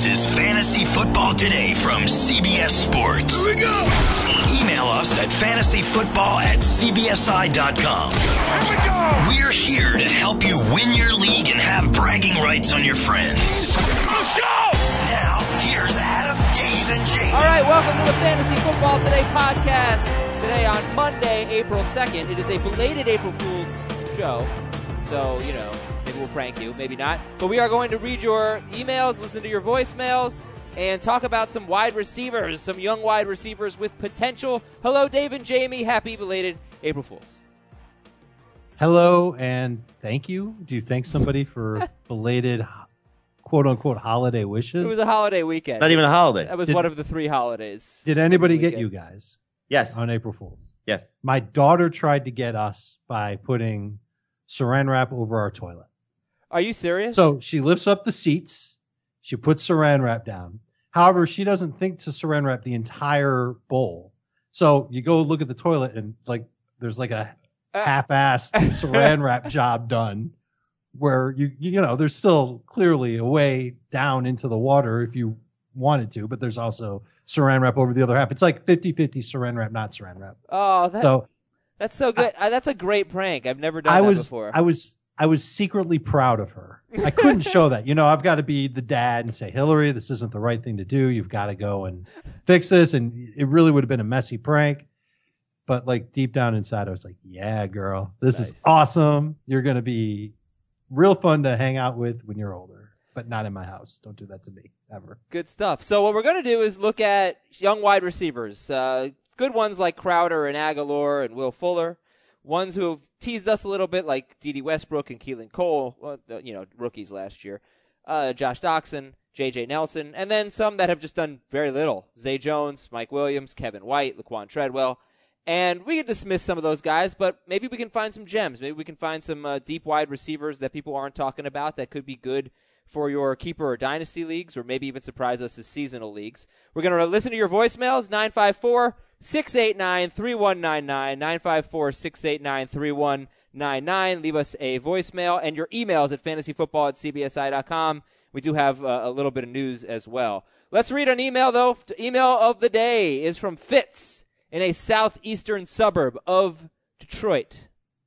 is Fantasy Football Today from CBS Sports. Here we go! Email us at fantasyfootball@cbsi.com. Here we go! We're here to help you win your league and have bragging rights on your friends. Let's go! Now, here's Adam, Dave, and Jamie. All right, welcome to the Fantasy Football Today podcast. Today on Monday, April 2nd. It is a belated April Fool's show. So, you know, maybe we'll prank you, maybe not. But we are going to read your emails, listen to your voicemails, and talk about some wide receivers, some young wide receivers with potential. Hello, Dave and Jamie. Happy belated April Fools. Hello, and thank you. Do you thank somebody for belated, quote-unquote, holiday wishes? It was a holiday weekend. Not even a holiday. That was one of the 3 holidays. Did anybody get you guys Yes. on April Fool's? Yes. My daughter tried to get us by putting saran wrap over our toilet. Are you serious? So she lifts up the seats. She puts saran wrap down. However, she doesn't think to saran wrap the entire bowl. So you go look at the toilet and there's like a half-assed saran wrap job done where you know, there's still clearly a way down into the water if you wanted to, but there's also saran wrap over the other half. It's like 50-50 saran wrap, not saran wrap. Oh, So that's so good. That's a great prank. I've never done that before. I was secretly proud of her. I couldn't show that. You know, I've got to be the dad and say, Hillary, this isn't the right thing to do. You've got to go and fix this. And it really would have been a messy prank. But like deep down inside, I was like, yeah, girl, this is awesome. You're going to be real fun to hang out with when you're older, but not in my house. Don't do that to me ever. Good stuff. So what we're going to do is look at young wide receivers. Good ones like Crowder and Aguilar and Will Fuller. Ones who have teased us a little bit like D.D. Westbrook and Keelan Cole, rookies last year. Josh Doxson, J.J. Nelson, and then some that have just done very little. Zay Jones, Mike Williams, Kevin White, Laquan Treadwell. And we can dismiss some of those guys, but maybe we can find some gems. Maybe we can find some deep wide receivers that people aren't talking about that could be good for your keeper or dynasty leagues, or maybe even surprise us as seasonal leagues. We're going to listen to your voicemails, 954-689-3199, 954-689-3199. Leave us a voicemail, and your emails at fantasyfootball@cbsi.com. We do have a little bit of news as well. Let's read an email, though. Email of the day is from Fitz in a southeastern suburb of Detroit.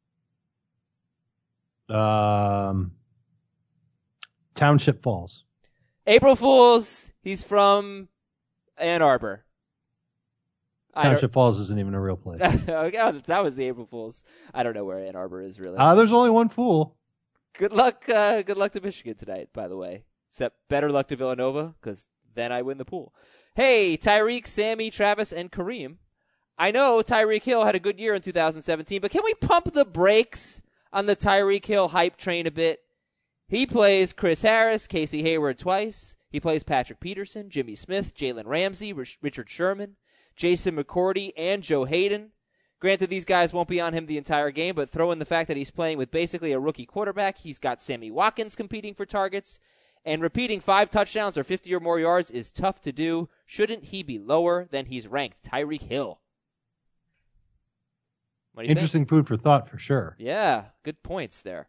Township Falls. April Fools. He's from Ann Arbor. Township Falls isn't even a real place. That was the April Fools. I don't know where Ann Arbor is really. There's only one fool. Good luck. Good luck to Michigan tonight, by the way. Except better luck to Villanova, because then I win the pool. Hey, Tyreek, Sammy, Travis, and Kareem. I know Tyreek Hill had a good year in 2017, but can we pump the brakes on the Tyreek Hill hype train a bit? He plays Chris Harris, Casey Hayward twice. He plays Patrick Peterson, Jimmy Smith, Jalen Ramsey, Richard Sherman, Jason McCourty, and Joe Hayden. Granted, these guys won't be on him the entire game, but throw in the fact that he's playing with basically a rookie quarterback. He's got Sammy Watkins competing for targets, and repeating 5 touchdowns or 50 or more yards is tough to do. Shouldn't he be lower than he's ranked? Tyreek Hill. What do you Interesting think? Food for thought for sure. Yeah, good points there.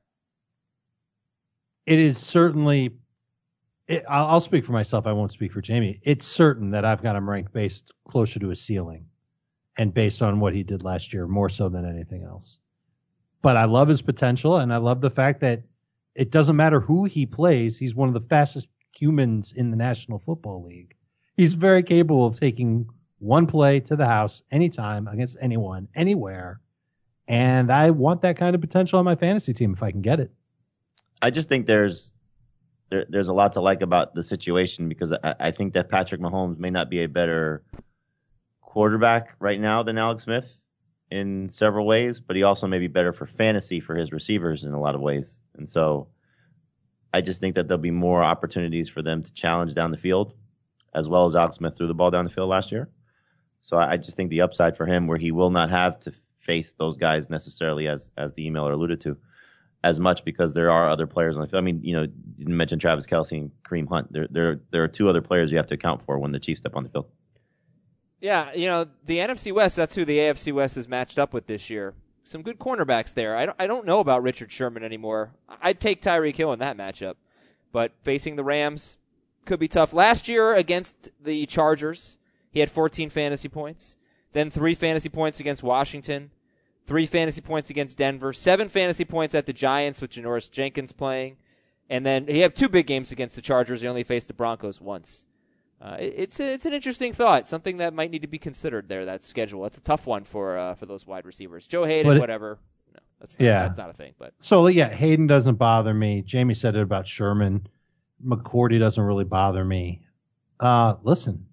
It is certainly, I'll speak for myself. I won't speak for Jamie. It's certain that I've got him ranked based closer to his ceiling and based on what he did last year, more so than anything else. But I love his potential, and I love the fact that it doesn't matter who he plays. He's one of the fastest humans in the National Football League. He's very capable of taking one play to the house anytime against anyone, anywhere. And I want that kind of potential on my fantasy team if I can get it. I just think there's a lot to like about the situation, because I think that Patrick Mahomes may not be a better quarterback right now than Alex Smith in several ways, but he also may be better for fantasy for his receivers in a lot of ways. And so I just think that there'll be more opportunities for them to challenge down the field, as well as Alex Smith threw the ball down the field last year. So I just think the upside for him, where he will not have to face those guys necessarily, as the emailer alluded to, as much, because there are other players on the field. I mean, you didn't mention Travis Kelce and Kareem Hunt. There are 2 other players you have to account for when the Chiefs step on the field. Yeah, the NFC West, that's who the AFC West is matched up with this year. Some good cornerbacks there. I don't know about Richard Sherman anymore. I'd take Tyreek Hill in that matchup. But facing the Rams, could be tough. Last year against the Chargers, he had 14 fantasy points. Then 3 fantasy points against Washington. 3 fantasy points against Denver. 7 fantasy points at the Giants, with Janoris Jenkins playing. And then he had 2 big games against the Chargers. He only faced the Broncos once. It's an interesting thought, something that might need to be considered there, that schedule. It's a tough one for those wide receivers. Joe Hayden, whatever. No, that's not a thing. But so, yeah, Hayden doesn't bother me. Jamie said it about Sherman. McCourty doesn't really bother me. Listen,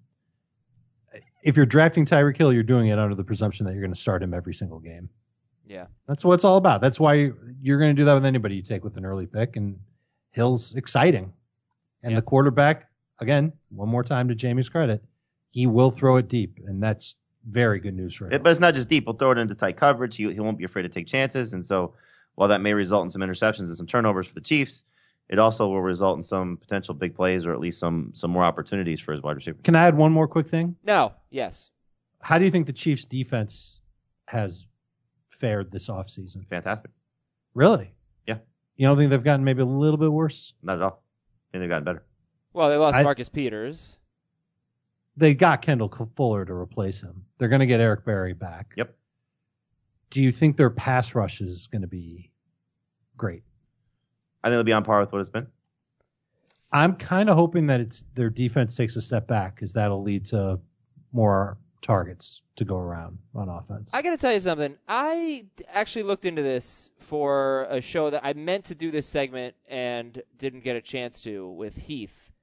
if you're drafting Tyreek Hill, you're doing it under the presumption that you're going to start him every single game. Yeah. That's what it's all about. That's why you're going to do that with anybody you take with an early pick, and Hill's exciting. And the quarterback, again, one more time to Jamie's credit, he will throw it deep, and that's very good news for him. But it's not just deep. He'll throw it into tight coverage. He won't be afraid to take chances. And so while that may result in some interceptions and some turnovers for the Chiefs, it also will result in some potential big plays or at least some more opportunities for his wide receiver. Can I add one more quick thing? No. Yes. How do you think the Chiefs' defense has fared this offseason? Fantastic. Really? Yeah. You don't think they've gotten maybe a little bit worse? Not at all. I think they've gotten better. Well, they lost Marcus Peters. They got Kendall Fuller to replace him. They're going to get Eric Berry back. Yep. Do you think their pass rush is going to be great? I think it'll be on par with what it's been. I'm kind of hoping that their defense takes a step back, because that'll lead to more targets to go around on offense. I got to tell you something. I actually looked into this for a show that I meant to do this segment and didn't get a chance to with Heath.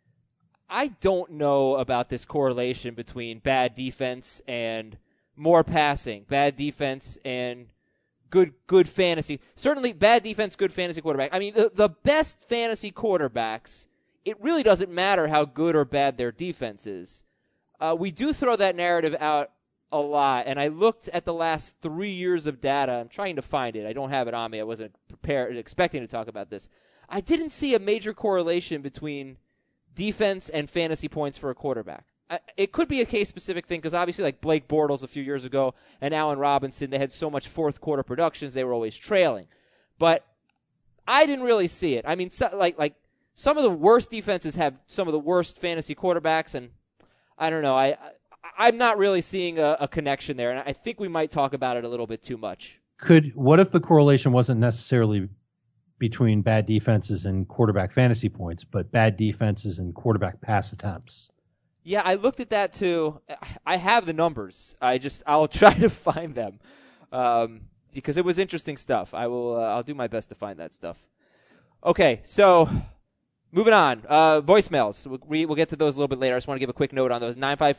I don't know about this correlation between bad defense and more passing, bad defense and good fantasy. Certainly bad defense, good fantasy quarterback. I mean, the best fantasy quarterbacks, it really doesn't matter how good or bad their defense is. We do throw that narrative out a lot, and I looked at the last 3 years of data. I'm trying to find it. I don't have it on me. I wasn't expecting to talk about this. I didn't see a major correlation between defense and fantasy points for a quarterback. It could be a case-specific thing, because obviously like Blake Bortles a few years ago and Allen Robinson, they had so much fourth-quarter productions, they were always trailing. But I didn't really see it. I mean, like some of the worst defenses have some of the worst fantasy quarterbacks, and I don't know. I'm not really seeing a connection there, and I think we might talk about it a little bit too much. What if the correlation wasn't necessarily between bad defenses and quarterback fantasy points, but bad defenses and quarterback pass attempts? Yeah, I looked at that too. I have the numbers. I'll try to find them because it was interesting stuff. I'll do my best to find that stuff. Okay, so moving on. Voicemails. We'll get to those a little bit later. I just want to give a quick note on those.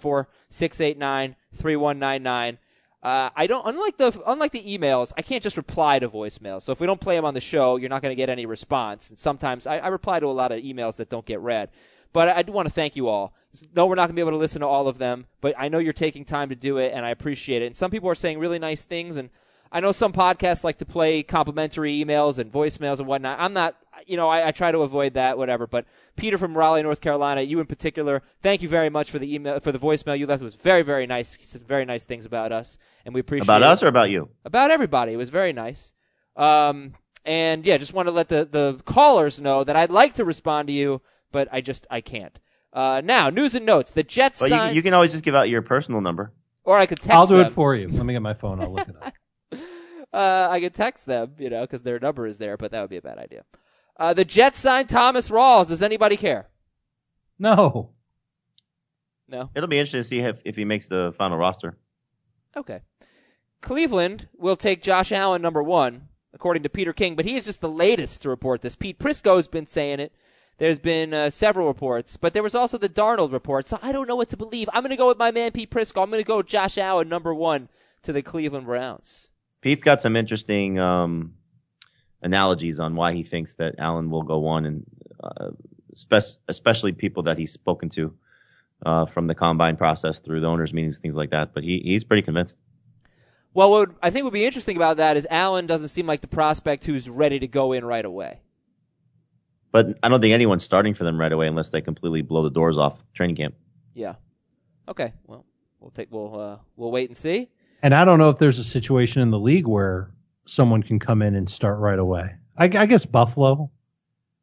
954-689-3199. Unlike the emails, I can't just reply to voicemails. So if we don't play them on the show, you're not going to get any response. And sometimes I reply to a lot of emails that don't get read. But I do want to thank you all. No, we're not going to be able to listen to all of them, but I know you're taking time to do it, and I appreciate it. And some people are saying really nice things, and I know some podcasts like to play complimentary emails and voicemails and whatnot. I'm not, I try to avoid that, whatever. But Peter from Raleigh, North Carolina, you in particular, thank you very much for the email, for the voicemail you left. It was very, very nice. He said very nice things about us, and we appreciate it. About us or about you? About everybody. It was very nice. And yeah, just want to let the callers know that I'd like to respond to you, but I can't. Now, news and notes. The Jets signed... You can always just give out your personal number. Or I could text I'll do them. it for you. Let me get my phone. I'll look it up. I could text them, because their number is there, but that would be a bad idea. The Jets signed Thomas Rawls. Does anybody care? No. No? It'll be interesting to see if he makes the final roster. Okay. Cleveland will take Josh Allen number 1, according to Peter King, but he is just the latest to report this. Pete Prisco's been saying it. There's been several reports, but there was also the Darnold report, so I don't know what to believe. I'm going to go with my man Pete Prisco. I'm going to go Josh Allen number 1 to the Cleveland Browns. Pete's got some interesting analogies on why he thinks that Allen will go 1, and especially people that he's spoken to from the combine process through the owners' meetings, things like that. But he's pretty convinced. Well, what I think would be interesting about that is Allen doesn't seem like the prospect who's ready to go in right away. But I don't think anyone's starting for them right away unless they completely blow the doors off training camp. Yeah. Okay. Well, we'll wait and see. And I don't know if there's a situation in the league where someone can come in and start right away. I guess Buffalo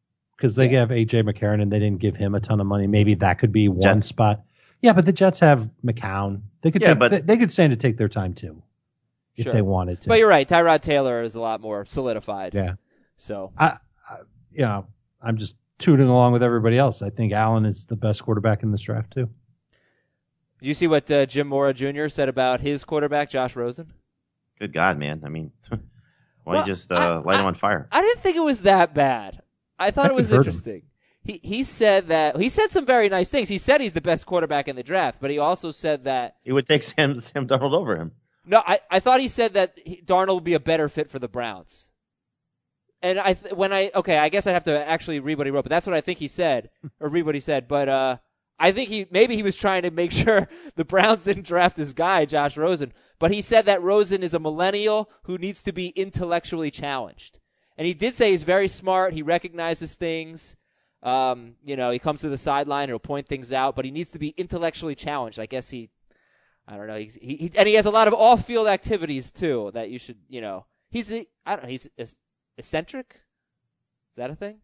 because they have A.J. McCarron and they didn't give him a ton of money. Maybe that could be one Jets. spot. Yeah, but the Jets have McCown. They could they could stand to take their time too if Sure. they wanted to. But you're right. Tyrod Taylor is a lot more solidified. Yeah. So I'm just tooting along with everybody else. I think Allen is the best quarterback in this draft too. did you see what Jim Mora Jr. said about his quarterback, Josh Rosen? Good God, man. I mean, why don't you just light him on fire? I didn't think it was that bad. I thought it was could hurt interesting. He said some very nice things. He said he's the best quarterback in the draft, but he also said that It would take Sam Darnold over him. no, I thought he said that Darnold would be a better fit for the Browns. And I guess I'd have to actually read what he wrote, but that's what I think he said, or read what he said. But I think maybe he was trying to make sure the Browns didn't draft his guy, Josh Rosen. But he said that Rosen is a millennial who needs to be intellectually challenged. And he did say he's very smart. He recognizes things. He comes to the sideline and he'll point things out, but he needs to be intellectually challenged. I guess I don't know. He has a lot of off-field activities too that you should, he's eccentric. Is that a thing?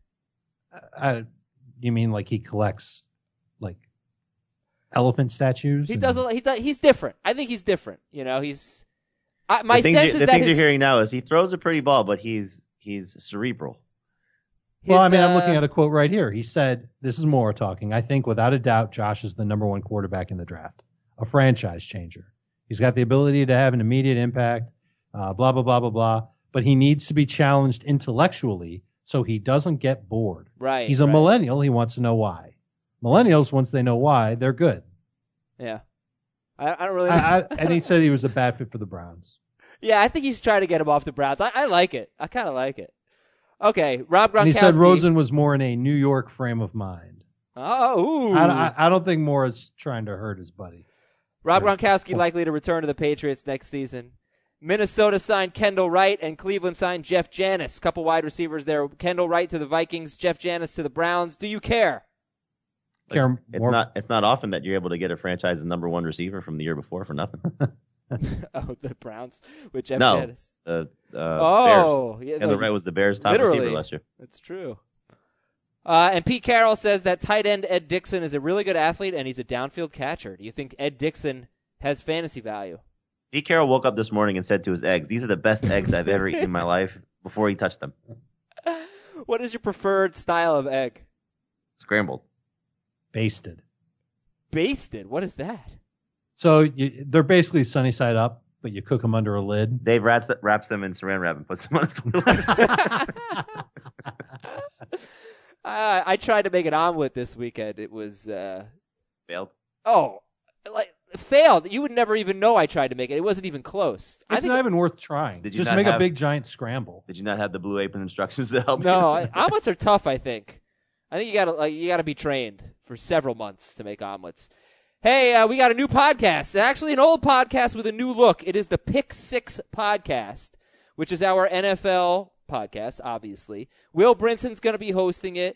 You mean like he collects like elephant statues? He's different. I think he's different. He's. My the sense is that things you're hearing now is he throws a pretty ball, but he's cerebral. Well, I'm looking at a quote right here. He said, this is Moore talking, I think without a doubt Josh is the number one quarterback in the draft, a franchise changer. He's got the ability to have an immediate impact, blah, blah, blah, blah, blah. But he needs to be challenged intellectually so he doesn't get bored. Right. He's a millennial. He wants to know why. Millennials, once they know why, they're good. Yeah. I don't really. And he said he was a bad fit for the Browns. Yeah, I think he's trying to get him off the Browns. I like it. I kind of like it. Okay, Rob Gronkowski. And he said Rosen was more in a New York frame of mind. Oh, ooh. I don't think Moore is trying to hurt his buddy. Rob Gronkowski likely to return to the Patriots next season. Minnesota signed Kendall Wright, and Cleveland signed Jeff Janis. Couple wide receivers there. Kendall Wright to the Vikings, Jeff Janis to the Browns. Do you care? It's not often that you're able to get a franchise's number one receiver from the year before for nothing. Oh, the Browns with Jeff Janis. The Bears. Yeah, Kendall Wright was the Bears' top literally, receiver last year. That's true. And Pete Carroll says that tight end Ed Dixon is a really good athlete, and he's a downfield catcher. Do you think Ed Dixon has fantasy value? Pete Carroll woke up this morning and said to his eggs, "These are the best eggs I've ever eaten in my life," before he touched them. What is your preferred style of egg? Scrambled. Basted. Basted? What is that? So they're basically sunny side up, but you cook them under a lid. Dave wraps them in saran wrap and puts them on his toilet. I tried to make an omelet this weekend. It was failed. Oh, failed. You would never even know I tried to make it. It wasn't even close. It's not even worth trying. Just make a big giant scramble. Did you not have the Blue Apron instructions to help? No, omelets are tough. I think you gotta be trained for several months to make omelets. Hey, we got a new podcast. Actually, an old podcast with a new look. It is the Pick Six podcast, which is our NFL podcast, obviously. Will Brinson's going to be hosting it.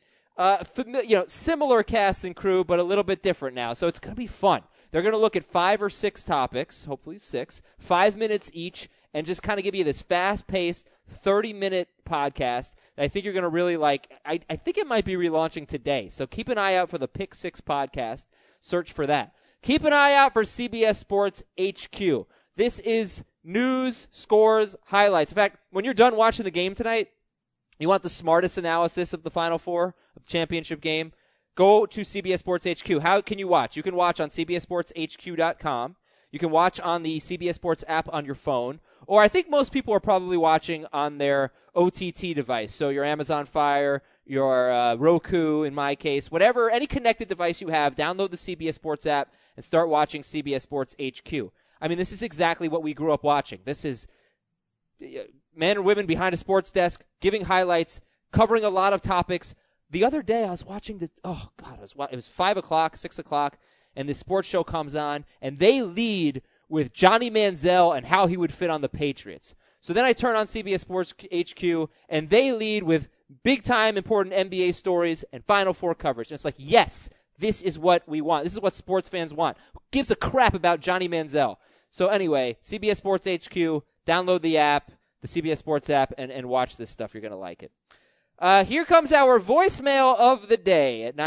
Similar cast and crew, but a little bit different now. So it's going to be fun. They're going to look at 5 or 6 topics, hopefully 6, 5 minutes each, and just kind of give you this fast-paced 30-minute podcast that I think you're going to really like. I think it might be relaunching today. So keep an eye out for the Pick Six podcast. Search for that. Keep an eye out for CBS Sports HQ. This is news, scores, highlights. In fact, when you're done watching the game tonight, you want the smartest analysis of the Final Four of the championship game, go to CBS Sports HQ. How can you watch? You can watch on CBSSportsHQ.com. You can watch on the CBS Sports app on your phone. Or I think most people are probably watching on their OTT device. So your Amazon Fire, your Roku, in my case, whatever, any connected device you have, download the CBS Sports app and start watching CBS Sports HQ. I mean, this is exactly what we grew up watching. This is men and women behind a sports desk, giving highlights, covering a lot of topics. The other day, I was watching it was 5 o'clock, 6 o'clock, and the sports show comes on, and they lead with Johnny Manziel and how he would fit on the Patriots. So then I turn on CBS Sports HQ, and they lead with big-time important NBA stories and Final Four coverage. And it's like, yes, this is what we want. This is what sports fans want. Who gives a crap about Johnny Manziel? So anyway, CBS Sports HQ, download the app, the CBS Sports app, and watch this stuff. You're going to like it. Here comes our voicemail of the day at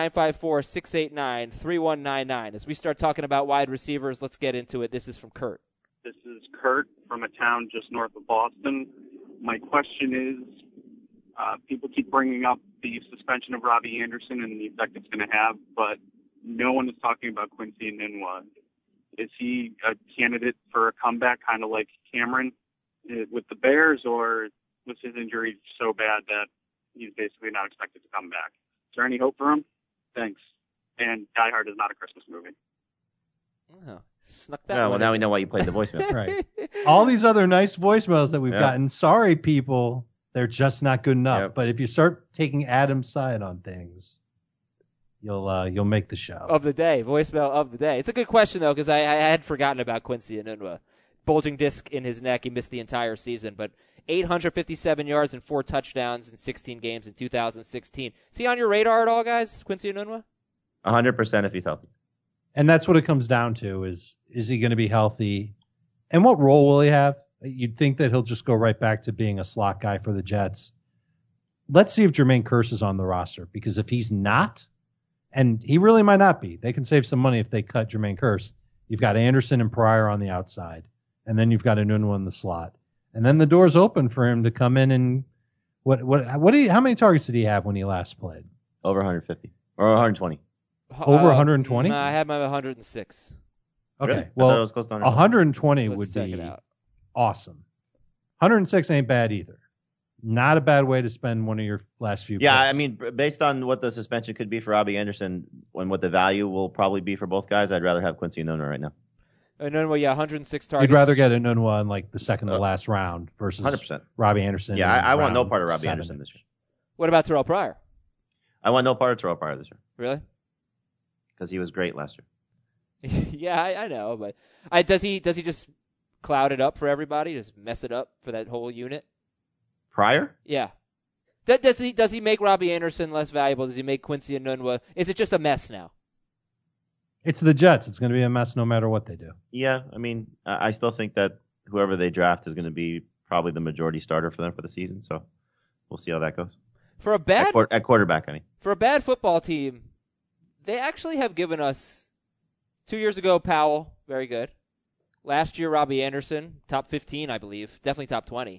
954-689-3199. As we start talking about wide receivers, let's get into it. This is from Kurt. This is Kurt from a town just north of Boston. My question is, people keep bringing up the suspension of Robbie Anderson and the effect it's going to have, but no one is talking about Quincy Enunwa. Is he a candidate for a comeback, kind of like Cameron with the Bears, or was his injury so bad that he's basically not expected to come back? Is there any hope for him? Thanks. And Die Hard is not a Christmas movie. Oh, snuck that No, one well, now in. we know why you played the voicemail. Right. All these other nice voicemails that we've Yeah. gotten, sorry, people, they're just not good enough. Yep. But if you start taking Adam's side on things, you'll make the show. Of the day, voicemail of the day. It's a good question, though, because I had forgotten about Quincy Enunwa. Bulging disc in his neck. He missed the entire season, but 857 yards and 4 touchdowns in 16 games in 2016. Is he on your radar at all, guys, Quincy Enunwa? 100% if he's healthy. And that's what it comes down to is he going to be healthy? And what role will he have? You'd think that he'll just go right back to being a slot guy for the Jets. Let's see if Jermaine Kearse is on the roster, because if he's not, and he really might not be, they can save some money if they cut Jermaine Kearse. You've got Anderson and Pryor on the outside, and then you've got Enunwa in the slot. And then the door's open for him to come in and how many targets did he have when he last played? Over 150 or 120. Over 120? I had my 106. Okay, Really? I well, thought it was close to 120 Let's would check be it out. awesome. 106 ain't bad either. Not a bad way to spend one of your last few Yeah, picks. I mean, based on what the suspension could be for Robbie Anderson and what the value will probably be for both guys, I'd rather have Quincy Enunwa right now. Enunwa, yeah, 106 targets. You'd rather get Enunwa in like the second to last round versus 100%. Robbie Anderson. Yeah, in I want no round part of Robbie 7. Anderson this year. What about Terrell Pryor? I want no part of Terrell Pryor this year Really? because he was great last year. Yeah, I know, but does he just cloud it up for everybody? Just mess it up for that whole unit? Pryor? Yeah. Does he make Robbie Anderson less valuable? Does he make Quincy Enunwa? Is it just a mess now? It's the Jets. It's going to be a mess no matter what they do. Yeah, I mean, I still think that whoever they draft is going to be probably the majority starter for them for the season. So we'll see how that goes. For a bad At quarterback, I mean. For a bad football team, they actually have given us 2 years ago Powell, very good. Last year Robbie Anderson, top 15, I believe, definitely top 20.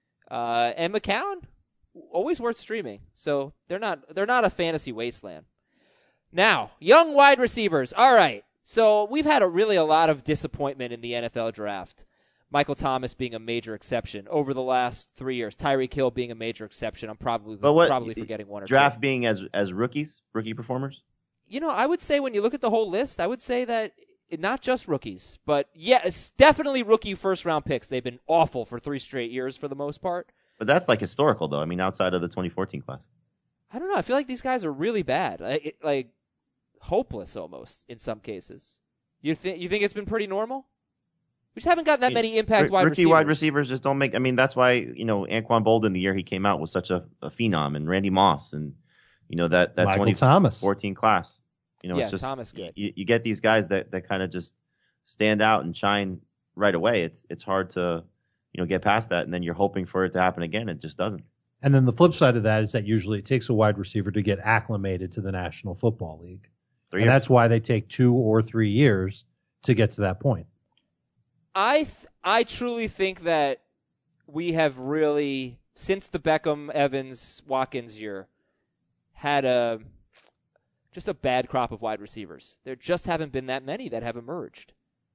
And McCown, always worth streaming. So they're not a fantasy wasteland. Now, young wide receivers. All right. So we've had a lot of disappointment in the NFL draft. Michael Thomas being a major exception over the last 3 years. Tyreek Hill being a major exception. I'm probably forgetting one or draft two. being as rookie performers? You know, I would say when you look at the whole list, I would say that not just rookies, but yeah, it's definitely rookie first-round picks. They've been awful for 3 straight years for the most part. But that's like historical, though. I mean, outside of the 2014 class. I don't know. I feel like these guys are really bad, like hopeless almost in some cases. You think it's been pretty normal? We just haven't gotten that many impact wide rookie receivers. wide receivers just don't make. I mean, that's why Anquan Bolden the year he came out was such a phenom, and Randy Moss, and that Michael Thomas. 2014 class. Yeah, it's just, Thomas good. You get these guys that kind of just stand out and shine right away. It's hard to get past that, and then you're hoping for it to happen again. It just doesn't. And then the flip side of that is that usually it takes a wide receiver to get acclimated to the National Football League. 3 And years. that's why they take 2 or 3 years to get to that point. I truly think that we have really, since the Beckham, Evans, Watkins year, had just a bad crop of wide receivers. There just haven't been that many that have emerged.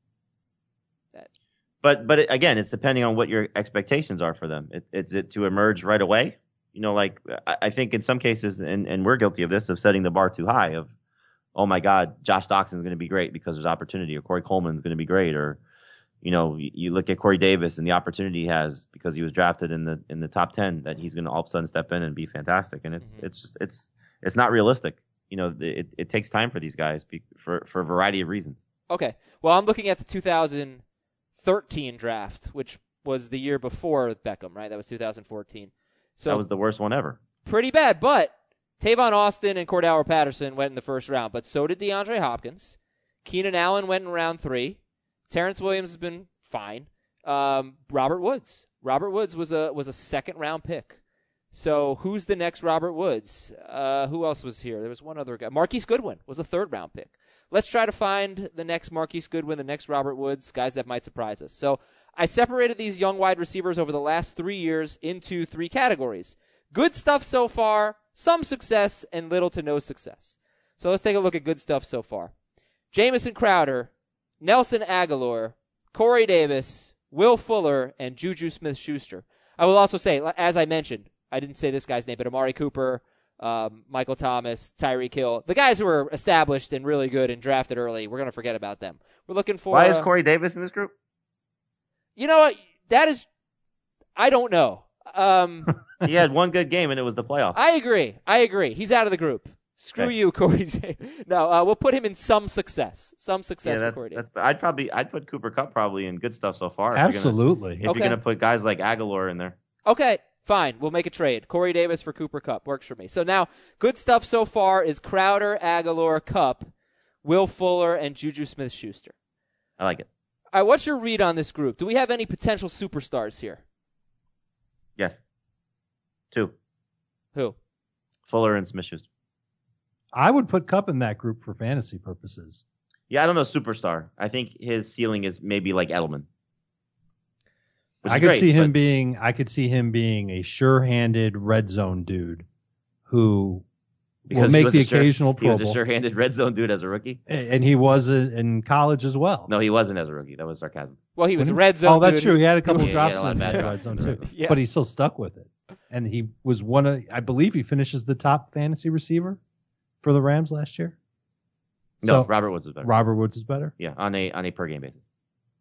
But again, it's depending on what your expectations are for them. Is it to emerge right away? I think in some cases, and we're guilty of this, of setting the bar too high. Of, oh my God, Josh Doxson's going to be great because there's opportunity, or Corey Coleman's going to be great, or you look at Corey Davis and the opportunity he has because he was drafted in the top 10 that he's going to all of a sudden step in and be fantastic. And it's not realistic. It takes time for these guys for a variety of reasons. Okay. Well, I'm looking at the 2013 draft, which was the year before Beckham, right? That was 2014. So That was the worst one ever. pretty bad, but Tavon Austin and Cordell Patterson went in the first round, but so did DeAndre Hopkins. Keenan Allen went in round 3. Terrence Williams has been fine. Robert Woods was a second round pick. So who's the next Robert Woods? Who else was here? There was one other guy. Marquise Goodwin was a third-round pick. Let's try to find the next Marquise Goodwin, the next Robert Woods, guys that might surprise us. So I separated these young wide receivers over the last 3 years into 3 categories. Good stuff so far, some success, and little to no success. So let's take a look at good stuff so far. Jamison Crowder, Nelson Aguilar, Corey Davis, Will Fuller, and Juju Smith-Schuster. I will also say, as I mentioned, I didn't say this guy's name, but Amari Cooper, Michael Thomas, Tyreek Hill, the guys who are established and really good and drafted early, we're going to forget about them. We're looking for... Why is Corey Davis in this group? You know what? That is... I don't know. He had one good game, and it was the playoffs. I agree. He's out of the group. Screw Okay. you, Corey. No, we'll put him in some success. Some success Yeah, for Corey Davis. I'd put Cooper Kupp probably in good stuff so far. Absolutely. If you're gonna put guys like Aguilar in there. Okay, fine. We'll make a trade. Corey Davis for Cooper Kupp. Works for me. So now, good stuff so far is Crowder, Aguilar, Kupp, Will Fuller, and Juju Smith-Schuster. I like it. All right, what's your read on this group? Do we have any potential superstars here? Yes. 2. Who? Fuller and Smith-Schuster. I would put Kupp in that group for fantasy purposes. Yeah, I don't know superstar. I think his ceiling is maybe like Edelman. I could see him being a sure-handed red zone dude who will make the occasional Pro Bowl. He was a sure-handed red zone dude as a rookie. And he was in college as well. No, he wasn't as a rookie. That was sarcasm. Well, he was a red zone. Oh, that's dude. true. He had a couple Yeah, drops he had a lot in of bad the drops red zone in the too, red zone. Yeah. but he still stuck with it. And he was I believe he finishes the top fantasy receiver for the Rams last year. No, So, Robert Woods was better. Robert Woods is better. Yeah, on a per game basis.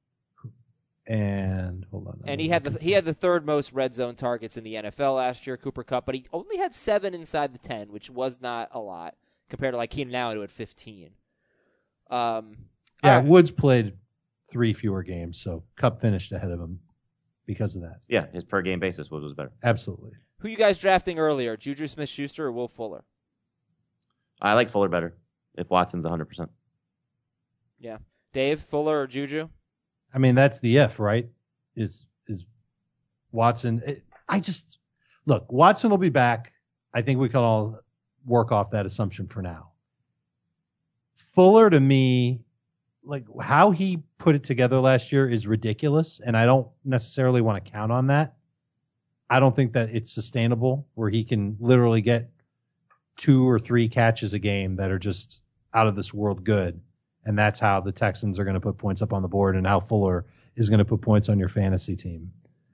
And hold on. And he had the third most red zone targets in the NFL last year, Cooper Kupp, but he only had 7 inside the 10, which was not a lot compared to like Keenan Allen who had 15. Yeah, right. Woods played 3 fewer games, so Kupp finished ahead of him because of that. Yeah, his per game basis was better. Absolutely. Who you guys drafting earlier, Juju Smith-Schuster or Will Fuller? I like Fuller better if Watson's 100%. Yeah. Dave, Fuller or Juju? I mean, that's the if, right? Is Watson? Look, Watson will be back. I think we can all work off that assumption for now. Fuller, to me, like how he put it together last year is ridiculous, and I don't necessarily want to count on that. I don't think that it's sustainable where he can literally get 2 or 3 catches a game that are just out of this world good. And that's how the Texans are going to put points up on the board and how Fuller is going to put points on your fantasy team.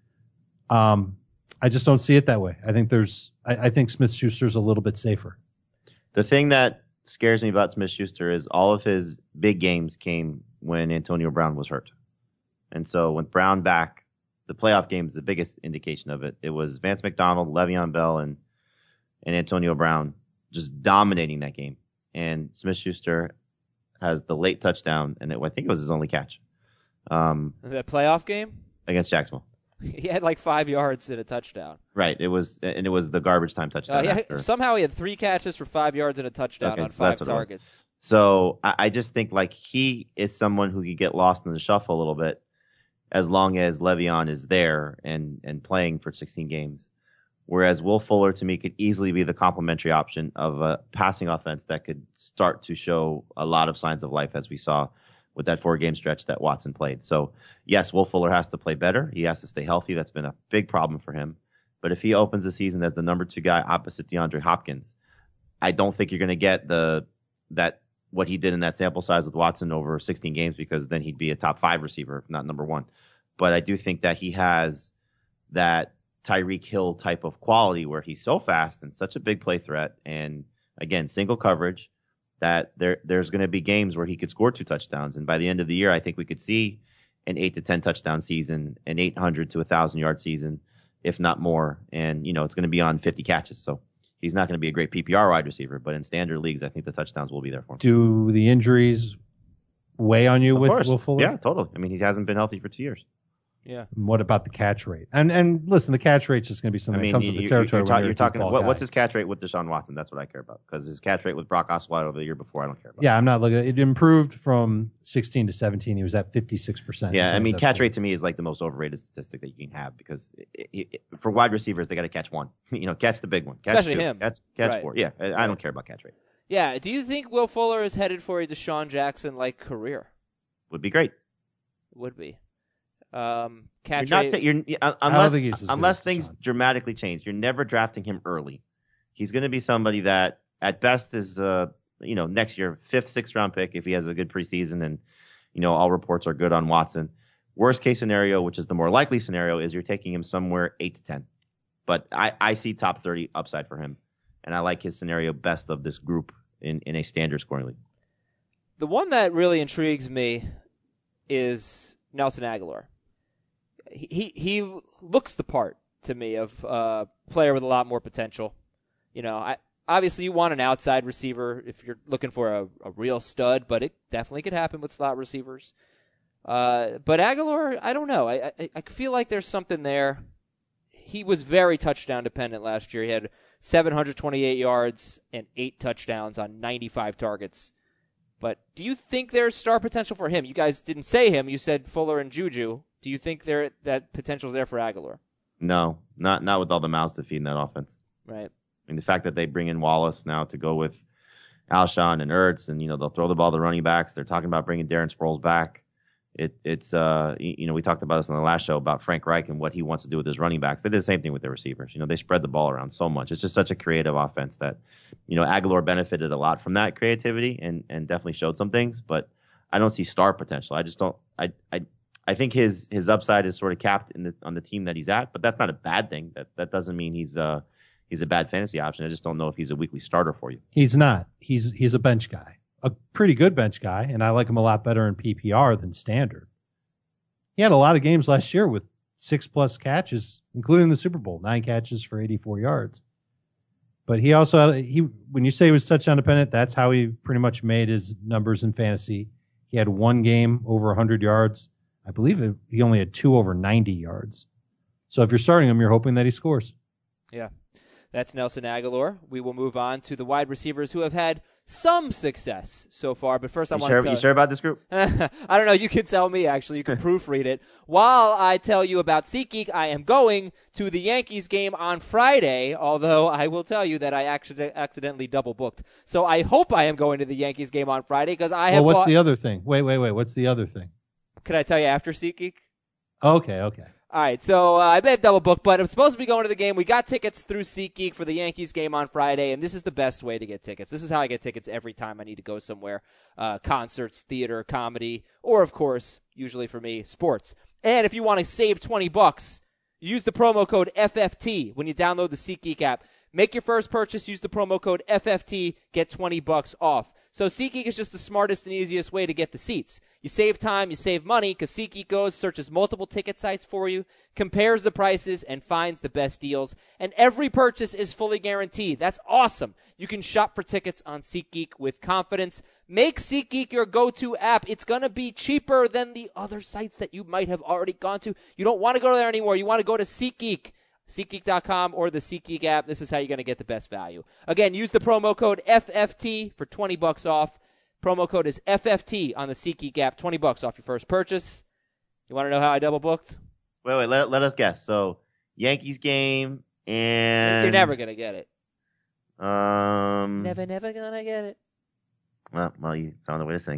I just don't see it that way. I think Smith-Schuster's a little bit safer. The thing that scares me about Smith-Schuster is all of his big games came when Antonio Brown was hurt. And so with Brown back, the playoff game is the biggest indication of it. It was Vance McDonald, Le'Veon Bell, and Antonio Brown just dominating that game. And Smith-Schuster has the late touchdown, and I think it was his only catch. That playoff game? Against Jacksonville. He had like 5 yards and a touchdown. Right. It was the garbage time touchdown. Somehow he had 3 catches for 5 yards and a touchdown on 5 targets. So I just think like he is someone who could get lost in the shuffle a little bit as long as Le'Veon is there and playing for 16 games. Whereas Will Fuller, to me, could easily be the complementary option of a passing offense that could start to show a lot of signs of life, as we saw with that 4-game stretch that Watson played. So, yes, Will Fuller has to play better. He has to stay healthy. That's been a big problem for him. But if he opens the season as the number 2 guy opposite DeAndre Hopkins, I don't think you're going to get what he did in that sample size with Watson over 16 games, because then he'd be a top 5 receiver, if not number 1. But I do think that he has that Tyreek Hill type of quality where he's so fast and such a big play threat, and again, single coverage, that there's going to be games where he could score 2 touchdowns. And by the end of the year, I think we could see an 8 to 10 touchdown season, an 800 to 1,000 yard season, if not more. And, it's going to be on 50 catches. So he's not going to be a great PPR wide receiver, but in standard leagues, I think the touchdowns will be there for him. Do the injuries weigh on you with Will Fuller? Yeah, totally. I mean, he hasn't been healthy for 2 years. Yeah. And what about the catch rate? And listen, the catch rate's just going to be something that comes with the territory. You're talking. What's his catch rate with Deshaun Watson? That's what I care about, because his catch rate with Brock Osweiler over the year before, I don't care about. Yeah, I'm not looking. It improved from 16 to 17. He was at 56%. Yeah, I mean, catch rate to me is like the most overrated statistic that you can have, because for wide receivers they got to catch one. Catch the big one. Catch Especially two, him. Catch Right. 4. Yeah, I don't care about catch rate. Yeah. Do you think Will Fuller is headed for a Deshaun Jackson-like career? Would be great. Would be. Catch You're rate. unless things dramatically change, you're never drafting him early. He's going to be somebody that at best is next year 5th, 6th round pick if he has a good preseason, and all reports are good on Watson. Worst case scenario, which is the more likely scenario, is you're taking him somewhere 8 to 10. But I see top 30 upside for him, and I like his scenario best of this group in a standard scoring league. The one that really intrigues me is Nelson Aguilar. He looks the part to me of a player with a lot more potential. Obviously you want an outside receiver if you're looking for a real stud, but it definitely could happen with slot receivers. But Aguilar, I don't know. I feel like there's something there. He was very touchdown dependent last year. He had 728 yards and 8 touchdowns on 95 targets. But do you think there's star potential for him? You guys didn't say him. You said Fuller and Juju. Do you think that potential is there for Aguilar? No, not with all the mouths to feed in that offense. Right. I mean, the fact that they bring in Wallace now to go with Alshon and Ertz, and they'll throw the ball to running backs. They're talking about bringing Darren Sproles back. It's we talked about this on the last show about Frank Reich and what he wants to do with his running backs. They did the same thing with their receivers. They spread the ball around so much. It's just such a creative offense that Aguilar benefited a lot from that creativity and definitely showed some things. But I don't see star potential. I just don't. I think his upside is sort of capped on the team that he's at, but that's not a bad thing. That doesn't mean he's a bad fantasy option. I just don't know if he's a weekly starter for you. He's not. He's a bench guy. A pretty good bench guy, and I like him a lot better in PPR than standard. He had a lot of games last year with 6+ catches, including the Super Bowl, 9 catches for 84 yards. But he also when you say he was touchdown dependent, that's how he pretty much made his numbers in fantasy. He had 1 game over 100 yards. I believe he only had 2 over 90 yards. So if you're starting him, you're hoping that he scores. Yeah. That's Nelson Aguilar. We will move on to the wide receivers who have had some success so far. But first, I want to tell you sure about this group? I don't know. You can tell me, actually. You can proofread it. While I tell you about SeatGeek, I am going to the Yankees game on Friday, although I will tell you that I actually accidentally double booked. So I hope I am going to the Yankees game on Friday because I have what's the other thing? Wait. What's the other thing? Can I tell you after SeatGeek? Okay. All right, so I may have double booked, but I'm supposed to be going to the game. We got tickets through SeatGeek for the Yankees game on Friday, and this is the best way to get tickets. This is how I get tickets every time I need to go somewhere. Concerts, theater, comedy, or, of course, usually for me, sports. And if you want to save $20, use the promo code FFT when you download the SeatGeek app. Make your first purchase, use the promo code FFT, get $20 off. So SeatGeek is just the smartest and easiest way to get the seats. You save time, you save money, because SeatGeek goes, searches multiple ticket sites for you, compares the prices, and finds the best deals. And every purchase is fully guaranteed. That's awesome. You can shop for tickets on SeatGeek with confidence. Make SeatGeek your go-to app. It's going to be cheaper than the other sites that you might have already gone to. You don't want to go there anymore. You want to go to SeatGeek. SeatGeek.com or the SeatGeek app. This is how you're going to get the best value. Again, use the promo code FFT for $20 off. Promo code is FFT on the SeatGeek app. $20 off your first purchase. You want to know how I double booked? Wait. Let us guess. So, Yankees game and... You're never going to get it. Never going to get it. Well, you found a way to sing.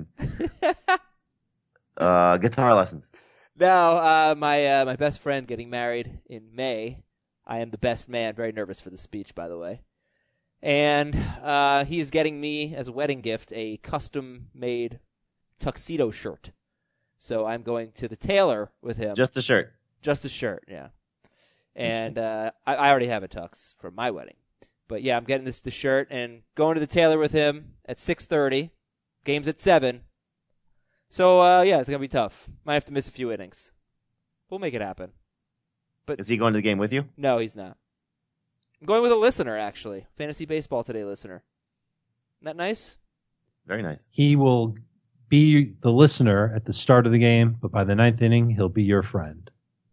Guitar lessons. No, my best friend getting married in May. I am the best man. Very nervous for the speech, by the way. And he's getting me, as a wedding gift, a custom-made tuxedo shirt. So I'm going to the tailor with him. Just a shirt? Just a shirt, yeah. And I already have a tux for my wedding. But, yeah, I'm getting the shirt and going to the tailor with him at 6:30. Game's at 7. So, yeah, it's going to be tough. Might have to miss a few innings. We'll make it happen. But is he going to the game with you? No, he's not. I'm going with a listener, actually. Fantasy Baseball Today listener. Isn't that nice? Very nice. He will be the listener at the start of the game, but by the 9th inning, he'll be your friend.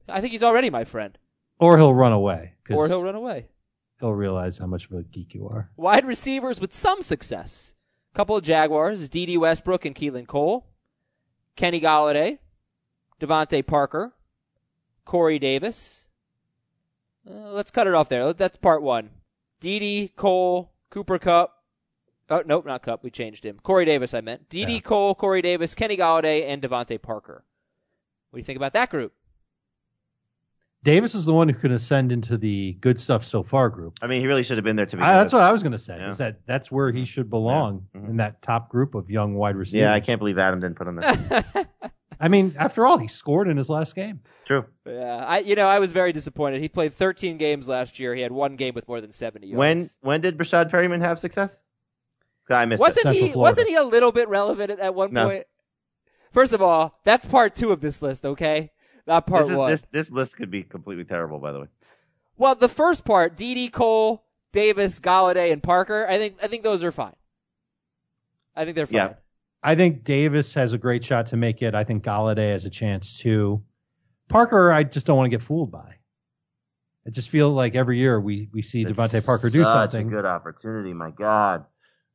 I think he's already my friend. Or he'll run away. 'Cause Or he'll run away. he'll realize how much of a geek you are. Wide receivers with some success. Couple of Jaguars, D.D. Westbrook and Keelan Cole. Kenny Golladay. Devontae Parker. Corey Davis. Let's cut it off there. That's part one. D.D., Cole, Cooper Kupp. Oh, nope, not Kupp. We changed him. Corey Davis, I meant. D.D., Cole, Corey Davis, Kenny Golladay, and Devontae Parker. What do you think about that group? Davis is the one who can ascend into the good stuff so far group. I mean, he really should have been there to begin That's with. what I was going to say. Yeah. Is that's where he should belong Yeah. Mhm. in that top group of young wide receivers. Yeah, I can't believe Adam didn't put him there. I mean, after all, he scored in his last game. True. Yeah, I was very disappointed. He played 13 games last year. He had one game with more than 70 yards. When did Brashad Perryman have success? I missed it. Wasn't Central he Florida. wasn't he a little bit relevant at one No. point? First of all, that's part 2 of this list, okay? Not part 1. This list could be completely terrible, by the way. Well, the first part, D.D., Cole, Davis, Golladay, and Parker, I think those are fine. I think they're fine. Yeah. I think Davis has a great shot to make it. I think Golladay has a chance too. Parker, I just don't want to get fooled by. I just feel like every year we see Devontae Parker do something. Such a good opportunity, my God.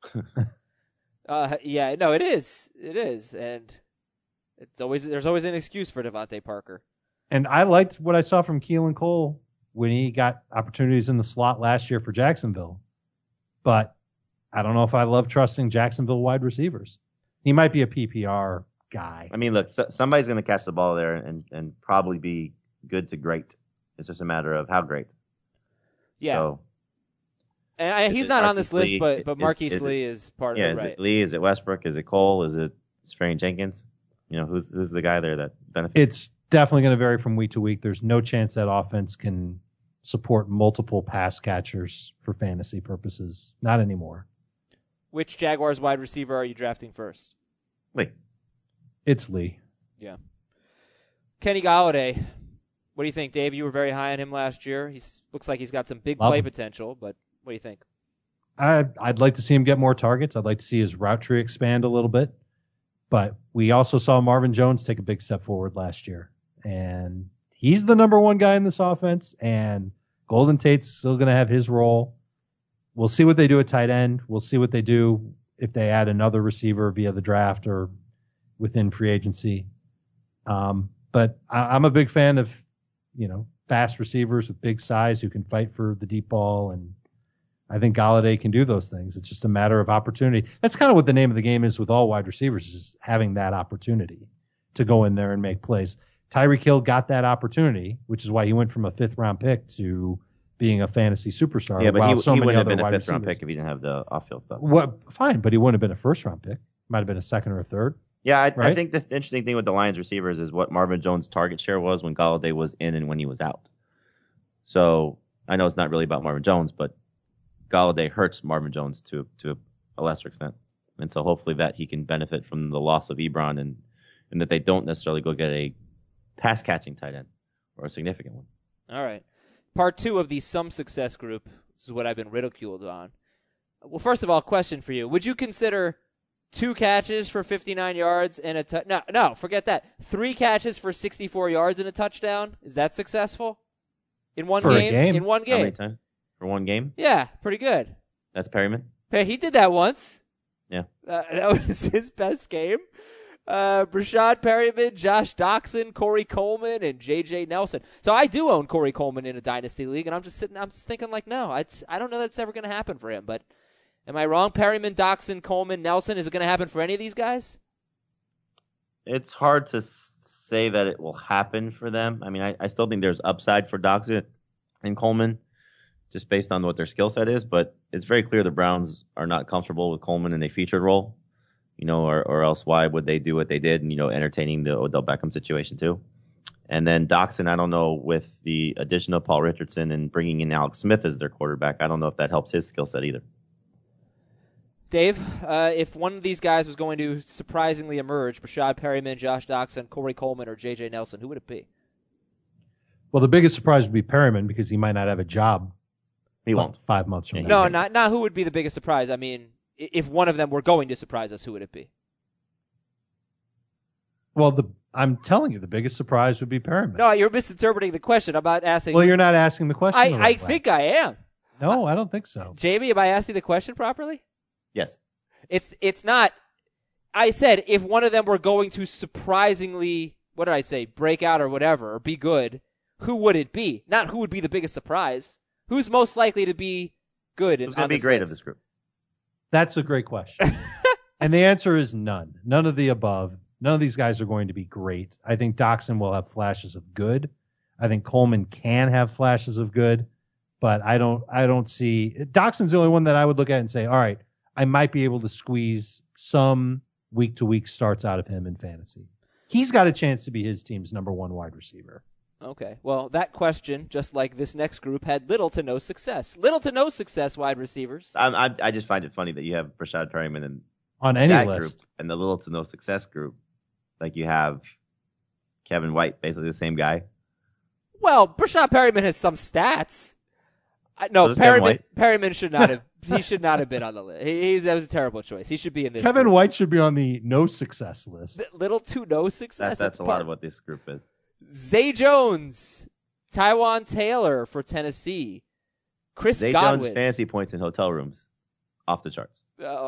Yeah, no, it is. It is. And there's always an excuse for Devontae Parker. And I liked what I saw from Keelan Cole when he got opportunities in the slot last year for Jacksonville. But I don't know if I love trusting Jacksonville wide receivers. He might be a PPR guy. I mean, look, somebody's going to catch the ball there and probably be good to great. It's just a matter of how great. Yeah. So, And he's it not on this Marquise list, Lee? but Is Marquise it- Lee is part yeah, of it, is right? it Lee? Is it Westbrook? Is it Cole? Is it Strain Jenkins? You know, who's the guy there that benefits? It's definitely going to vary from week to week. There's no chance that offense can support multiple pass catchers for fantasy purposes. Not anymore. Which Jaguars wide receiver are you drafting first? Lee. It's Lee. Yeah. Kenny Golladay. What do you think, Dave? You were very high on him last year. He looks like he's got some big Love play him. potential, but what do you think? I'd like to see him get more targets. I'd like to see his route tree expand a little bit. But we also saw Marvin Jones take a big step forward last year. And he's the number one guy in this offense. And Golden Tate's still going to have his role. We'll see what they do at tight end. We'll see what they do if they add another receiver via the draft or within free agency. But I'm a big fan of, fast receivers with big size who can fight for the deep ball. And I think Golladay can do those things. It's just a matter of opportunity. That's kind of what the name of the game is with all wide receivers, is just having that opportunity to go in there and make plays. Tyreek Hill got that opportunity, which is why he went from a 5th-round pick to being a fantasy superstar. Yeah, but while he so many wouldn't have other been a wide 5th-round receivers- pick if he didn't have the off-field stuff. Fine, but he wouldn't have been a 1st-round pick. Might have been a 2nd or a 3rd. Yeah, I Right? think the interesting thing with the Lions receivers is what Marvin Jones' target share was when Golladay was in and when he was out. So I know it's not really about Marvin Jones, but Golladay hurts Marvin Jones to a lesser extent. And so hopefully that he can benefit from the loss of Ebron and that they don't necessarily go get a pass-catching tight end or a significant one. All right. Part 2 of the some success group. This is what I've been ridiculed on. Well, first of all, question for you. Would you consider 2 catches for 59 yards and a No, forget that. 3 catches for 64 yards and a touchdown? Is that successful? In one For a game? game? In one How many game. times? For one game? Yeah, pretty good. That's Perryman? Hey, he did that once. Yeah. That was his best game. Brashad Perryman, Josh Doxson, Corey Coleman, and J.J. Nelson. So I do own Corey Coleman in a dynasty league, and I'm just thinking like, no, I don't know that's ever going to happen for him. But am I wrong? Perryman, Doxson, Coleman, Nelson, is it going to happen for any of these guys? It's hard to say that it will happen for them. I mean, I still think there's upside for Doxson and Coleman just based on what their skill set is, but it's very clear the Browns are not comfortable with Coleman in a featured role, or else why would they do what they did and, entertaining the Odell Beckham situation too. And then Doxson, I don't know, with the addition of Paul Richardson and bringing in Alex Smith as their quarterback, I don't know if that helps his skill set either. Dave, if one of these guys was going to surprisingly emerge, Brashad Perryman, Josh Doxson, Corey Coleman, or J.J. Nelson, who would it be? Well, the biggest surprise would be Perryman because he might not have a job. He won't. 5 months from Yeah, now. No, not who would be the biggest surprise. I mean, if one of them were going to surprise us, who would it be? Well, I'm telling you, the biggest surprise would be Perriman. No, you're misinterpreting the question. I'm not asking. Well, you're not asking the question. the I right way. think I am. No, I don't think so. Jamie, am I asking the question properly? Yes. It's not. I said if one of them were going to surprisingly, what did I say, break out or whatever, or be good, who would it be? Not who would be the biggest surprise. Who's most likely to be good? Who's going to be great of this group? That's a great question. And the answer is none. None of the above. None of these guys are going to be great. I think Doxson will have flashes of good. I think Coleman can have flashes of good, but I don't see Doxson's the only one that I would look at and say, all right, I might be able to squeeze some week-to-week starts out of him in fantasy. He's got a chance to be his team's number one wide receiver. Okay. Well, that question, just like this next group, had little to no success. Little to no success wide receivers. I just find it funny that you have Brashad Perriman in On any that list. group and the little to no success group. Like you have Kevin White, basically the same guy. Well, Brashad Perriman has some stats. No, So does Kevin White. Perriman should not have. He should not have been on the list. That was a terrible choice. He should be in this. Kevin group. White should be on the no success list. Little to no success. That's a lot of what this group is. Zay Jones, Tywan Taylor for Tennessee, Chris Zay Godwin. Jones fantasy points in hotel rooms, off the charts.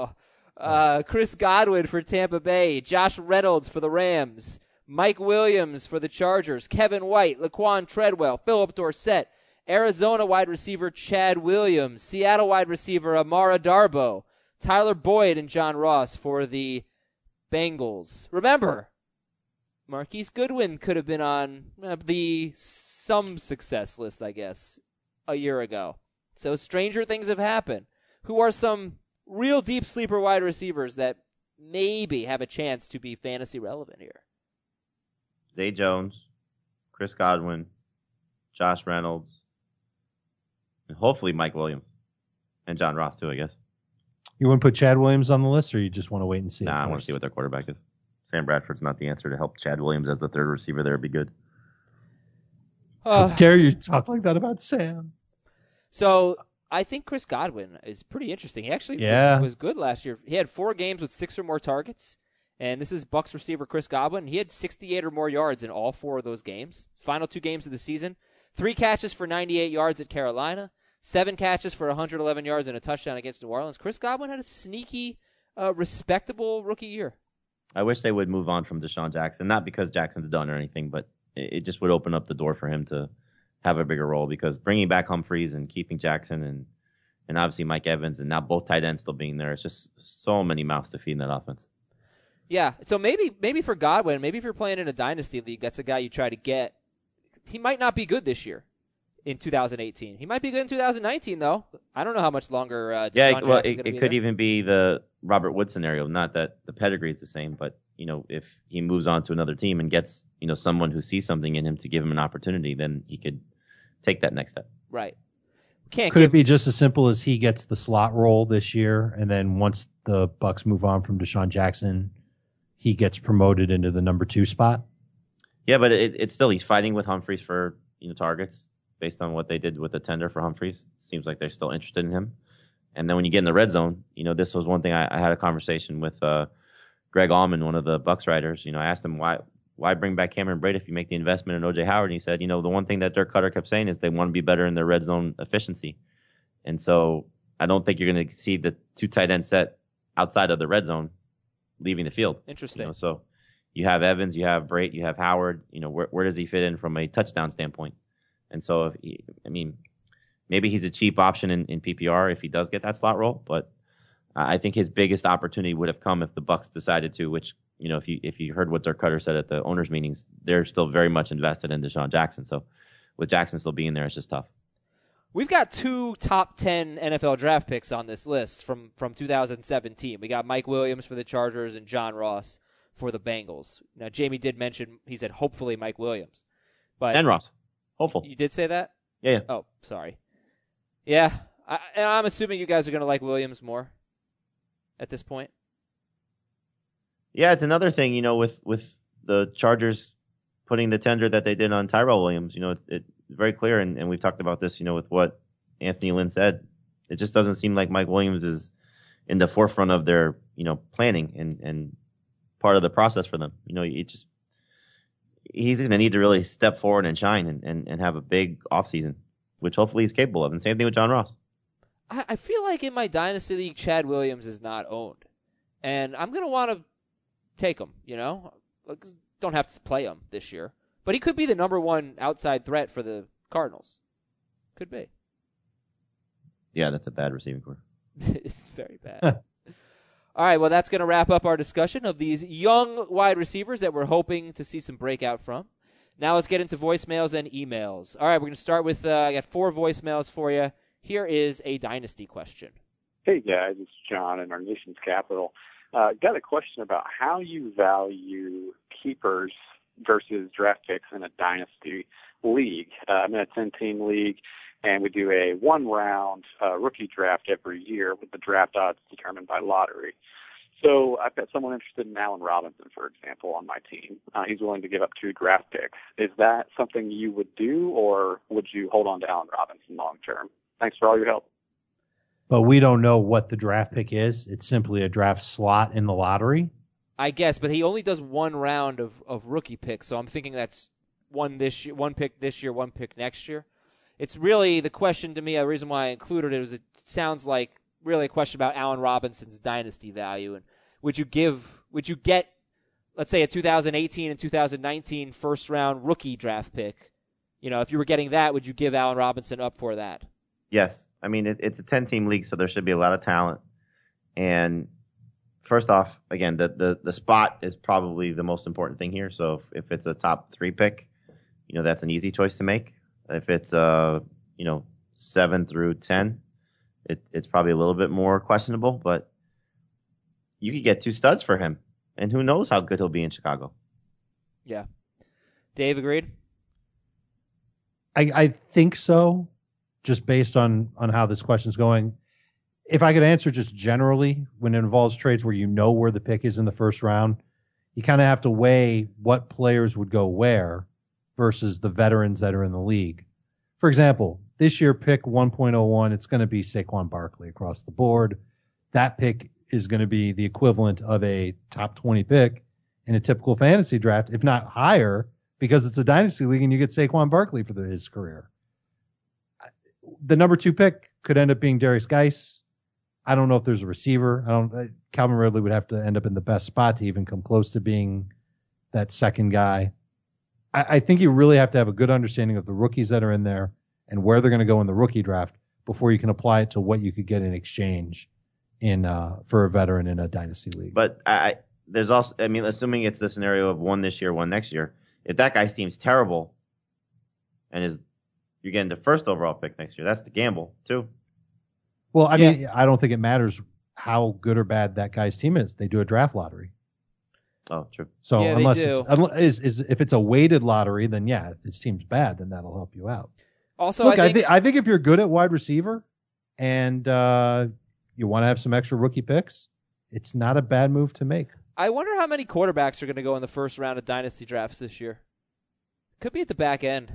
Chris Godwin for Tampa Bay, Josh Reynolds for the Rams, Mike Williams for the Chargers, Kevin White, Laquan Treadwell, Philip Dorsett, Arizona wide receiver Chad Williams, Seattle wide receiver Amara Darbo, Tyler Boyd and John Ross for the Bengals. Remember, Marquise Goodwin could have been on the some success list, I guess, a year ago. So stranger things have happened. Who are some real deep sleeper wide receivers that maybe have a chance to be fantasy relevant here? Zay Jones, Chris Godwin, Josh Reynolds, and hopefully Mike Williams. And John Ross, too, I guess. You wouldn't put Chad Williams on the list, or you just want to wait and see? Nah, I want to see what their quarterback is. Sam Bradford's not the answer to help Chad Williams as the third receiver there would be good. How dare you talk like that about Sam? So I think Chris Godwin is pretty interesting. He actually was good last year. He had 4 games with 6 or more targets, and this is Bucs receiver Chris Godwin. He had 68 or more yards in all 4 of those games. Final 2 games of the season. 3 catches for 98 yards at Carolina. 7 catches for 111 yards and a touchdown against New Orleans. Chris Godwin had a sneaky, respectable rookie year. I wish they would move on from Deshaun Jackson, not because Jackson's done or anything, but it just would open up the door for him to have a bigger role, because bringing back Humphreys and keeping Jackson and obviously Mike Evans and now both tight ends still being there, it's just so many mouths to feed in that offense. Yeah, so maybe for Godwin, maybe if you're playing in a dynasty league, that's a guy you try to get. He might not be good this year in 2018. He might be good in 2019, though. I don't know how much longer it could even be the Robert Wood scenario. Not that the pedigree is the same, but if he moves on to another team and gets someone who sees something in him to give him an opportunity, then he could take that next step. Right. It be just as simple as he gets the slot role this year, and then once the Bucs move on from Deshaun Jackson, he gets promoted into the number 2 spot? Yeah, but it's still, he's fighting with Humphreys for targets based on what they did with the tender for Humphreys. It seems like they're still interested in him. And then when you get in the red zone, this was one thing I had a conversation with Greg Allman, one of the Bucs writers. I asked him why bring back Cameron Brate if you make the investment in O.J. Howard? And he said, the one thing that Dirk Cutter kept saying is they want to be better in their red zone efficiency. And so I don't think you're going to see the 2 tight end set outside of the red zone leaving the field. Interesting. So you have Evans, you have Brate, you have Howard. Where does he fit in from a touchdown standpoint? And so, maybe he's a cheap option in PPR if he does get that slot role, but I think his biggest opportunity would have come if the Bucs decided to, which, if you heard what Dirk Cutter said at the owners' meetings, they're still very much invested in Deshaun Jackson. So with Jackson still being there, it's just tough. We've got 2 top 10 NFL draft picks on this list from 2017. We got Mike Williams for the Chargers and John Ross for the Bengals. Now, Jamie did mention, he said hopefully Mike Williams. And Ross. Hopeful. You did say that? Yeah. Oh, sorry. Yeah. I'm assuming you guys are going to like Williams more at this point. Yeah, it's another thing, with the Chargers putting the tender that they did on Tyrell Williams. It's very clear, and we've talked about this, with what Anthony Lynn said. It just doesn't seem like Mike Williams is in the forefront of their, planning and part of the process for them. he's going to need to really step forward and shine and have a big offseason, which hopefully he's capable of. And same thing with John Ross. I feel like in my Dynasty League, Chad Williams is not owned. And I'm going to want to take him, Don't have to play him this year. But he could be the number one outside threat for the Cardinals. Could be. Yeah, that's a bad receiving core. It's very bad. All right, well, that's going to wrap up our discussion of these young wide receivers that we're hoping to see some breakout from. Now let's get into voicemails and emails. All right, we're going to start with, I got 4 voicemails for you. Here is a Dynasty question. Hey, guys, it's John in our nation's capital. Got a question about how you value keepers versus draft picks in a Dynasty league. I'm in a 10-team league, and we do a one-round rookie draft every year with the draft odds determined by lottery. So I've got someone interested in Allen Robinson, for example, on my team. He's willing to give up 2 draft picks. Is that something you would do, or would you hold on to Allen Robinson long term? Thanks for all your help. But we don't know what the draft pick is. It's simply a draft slot in the lottery. I guess, but he only does 1 round of rookie picks, so I'm thinking that's one pick this year, 1 pick next year. It's really the question to me, the reason why I included it was it sounds like really a question about Allen Robinson's dynasty value. And would you get, let's say, a 2018 and 2019 first-round rookie draft pick? If you were getting that, would you give Allen Robinson up for that? Yes. I mean, it's a 10-team league, so there should be a lot of talent. And first off, again, the spot is probably the most important thing here. So if it's a top 3 pick, that's an easy choice to make. If it's 7 through 10, it's probably a little bit more questionable. But you could get 2 studs for him, and who knows how good he'll be in Chicago. Yeah. Dave, agreed? I think so, just based on how this question's going. If I could answer just generally, when it involves trades where where the pick is in the first round, you kind of have to weigh what players would go where versus the veterans that are in the league. For example, this year pick 1.01, it's going to be Saquon Barkley across the board. That pick is going to be the equivalent of a top 20 pick in a typical fantasy draft, if not higher, because it's a dynasty league and you get Saquon Barkley for his career. The number 2 pick could end up being Darius Geis. I don't know if there's a receiver. Calvin Ridley would have to end up in the best spot to even come close to being that second guy. I think you really have to have a good understanding of the rookies that are in there and where they're going to go in the rookie draft before you can apply it to what you could get in exchange for a veteran in a dynasty league. But there's also, assuming it's the scenario of 1 this year, 1 next year, if that guy's team's terrible and you're getting the first overall pick next year, that's the gamble too. Well, I mean, I don't think it matters how good or bad that guy's team is. They do a draft lottery. Oh, true. So unless if it's a weighted lottery, then if his team's bad, then that'll help you out. Also, look, I think if you're good at wide receiver and you want to have some extra rookie picks, it's not a bad move to make. I wonder how many quarterbacks are going to go in the first round of dynasty drafts this year. Could be at the back end.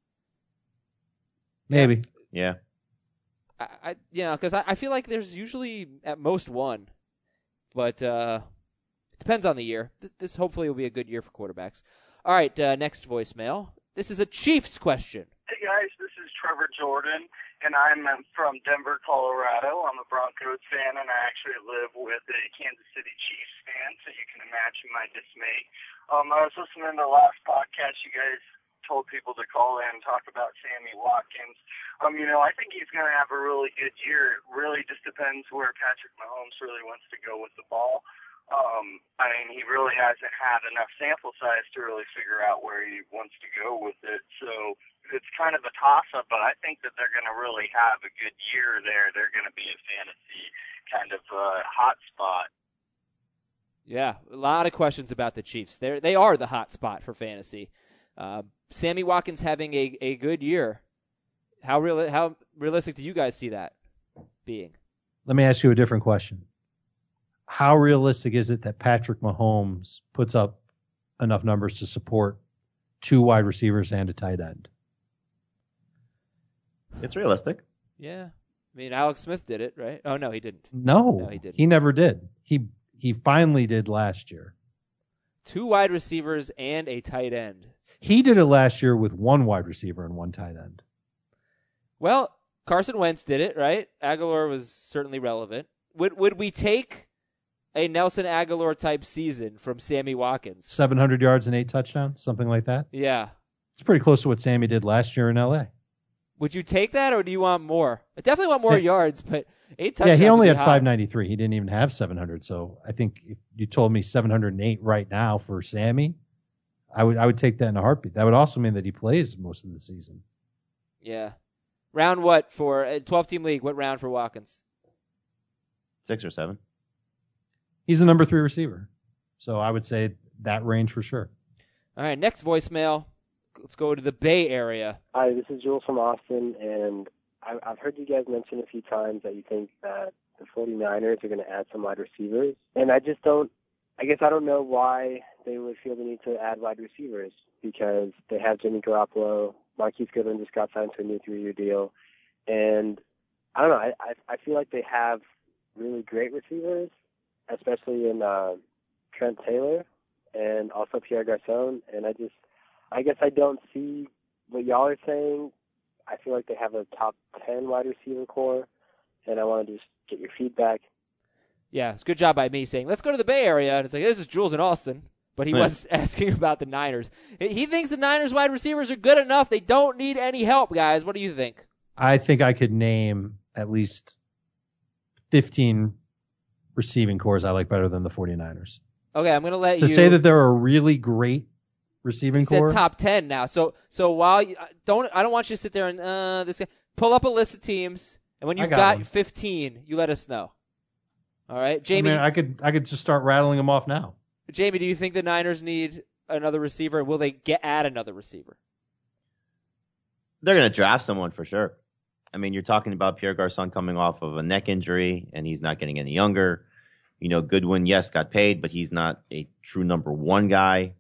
Maybe. Yeah. Because I feel like there's usually at most 1, but it depends on the year. This hopefully will be a good year for quarterbacks. All right, next voicemail. This is a Chiefs question. Hey guys, this is Trevor Jordan, and I'm from Denver, Colorado. I'm a Broncos fan, and I actually live with a Kansas City Chiefs fan, so you can imagine my dismay. I was listening to the last podcast. You guys told people to call in and talk about Sammy Watkins. I think he's going to have a really good year. It really just depends where Patrick Mahomes really wants to go with the ball. He really hasn't had enough sample size to really figure out where he wants to go with it. So it's kind of a toss-up, but I think that they're going to really have a good year there. They're going to be a fantasy kind of hot spot. Yeah, a lot of questions about the Chiefs. They are the hot spot for fantasy. Sammy Watkins having a good year. How realistic do you guys see that being? Let me ask you a different question. How realistic is it that Patrick Mahomes puts up enough numbers to support 2 wide receivers and a tight end? It's realistic. Yeah. Alex Smith did it, right? Oh, no, he didn't. No, he didn't. He never did. He finally did last year. 2 wide receivers and a tight end. He did it last year with 1 wide receiver and 1 tight end. Well, Carson Wentz did it, right? Aguilar was certainly relevant. Would we take a Nelson Aguilar type season from Sammy Watkins? 700 yards and 8 touchdowns, something like that. Yeah. It's pretty close to what Sammy did last year in L.A. Would you take that, or do you want more? I definitely want more yards, but 8 touchdowns. Yeah, he only would had be high. 593. He didn't even have 700. So I think if you told me 708 right now for Sammy, I would take that in a heartbeat. That would also mean that he plays most of the season. Yeah. Round what for a 12-team league? What round for Watkins? 6 or 7. He's the number 3 receiver. So I would say that range for sure. All right, next voicemail. Let's go to the Bay Area. Hi, this is Jules from Austin, and I've heard you guys mention a few times that you think that the 49ers are going to add some wide receivers. And I don't know why they would feel the need to add wide receivers, because they have Jimmy Garoppolo. Marquise Goodwin just got signed to a new 3-year deal. And I don't know, I feel like they have really great receivers, especially in Trent Taylor and also Pierre Garçon. And I guess I don't see what y'all are saying. I feel like they have a top 10 wide receiver core, and I wanted to just get your feedback. Yeah, it's a good job by me saying, let's go to the Bay Area. And it's like, this is Jules in Austin. But he was asking about the Niners. He thinks the Niners wide receivers are good enough. They don't need any help, guys. What do you think? I think I could name at least 15 receiving cores I like better than the 49ers. Okay, I'm going to let you. To say that they're a really great receiving core. Said top 10 now. So while I don't want you to sit there and this guy, pull up a list of teams, and when you've got 15, you let us know. All right, Jamie. I could just start rattling them off now. Jamie, do you think the Niners need another receiver, and will they add another receiver? They're going to draft someone for sure. I mean, you're talking about Pierre Garçon coming off of a neck injury, and he's not getting any younger. You know, Goodwin, yes, got paid, but he's not a true number 1 guy.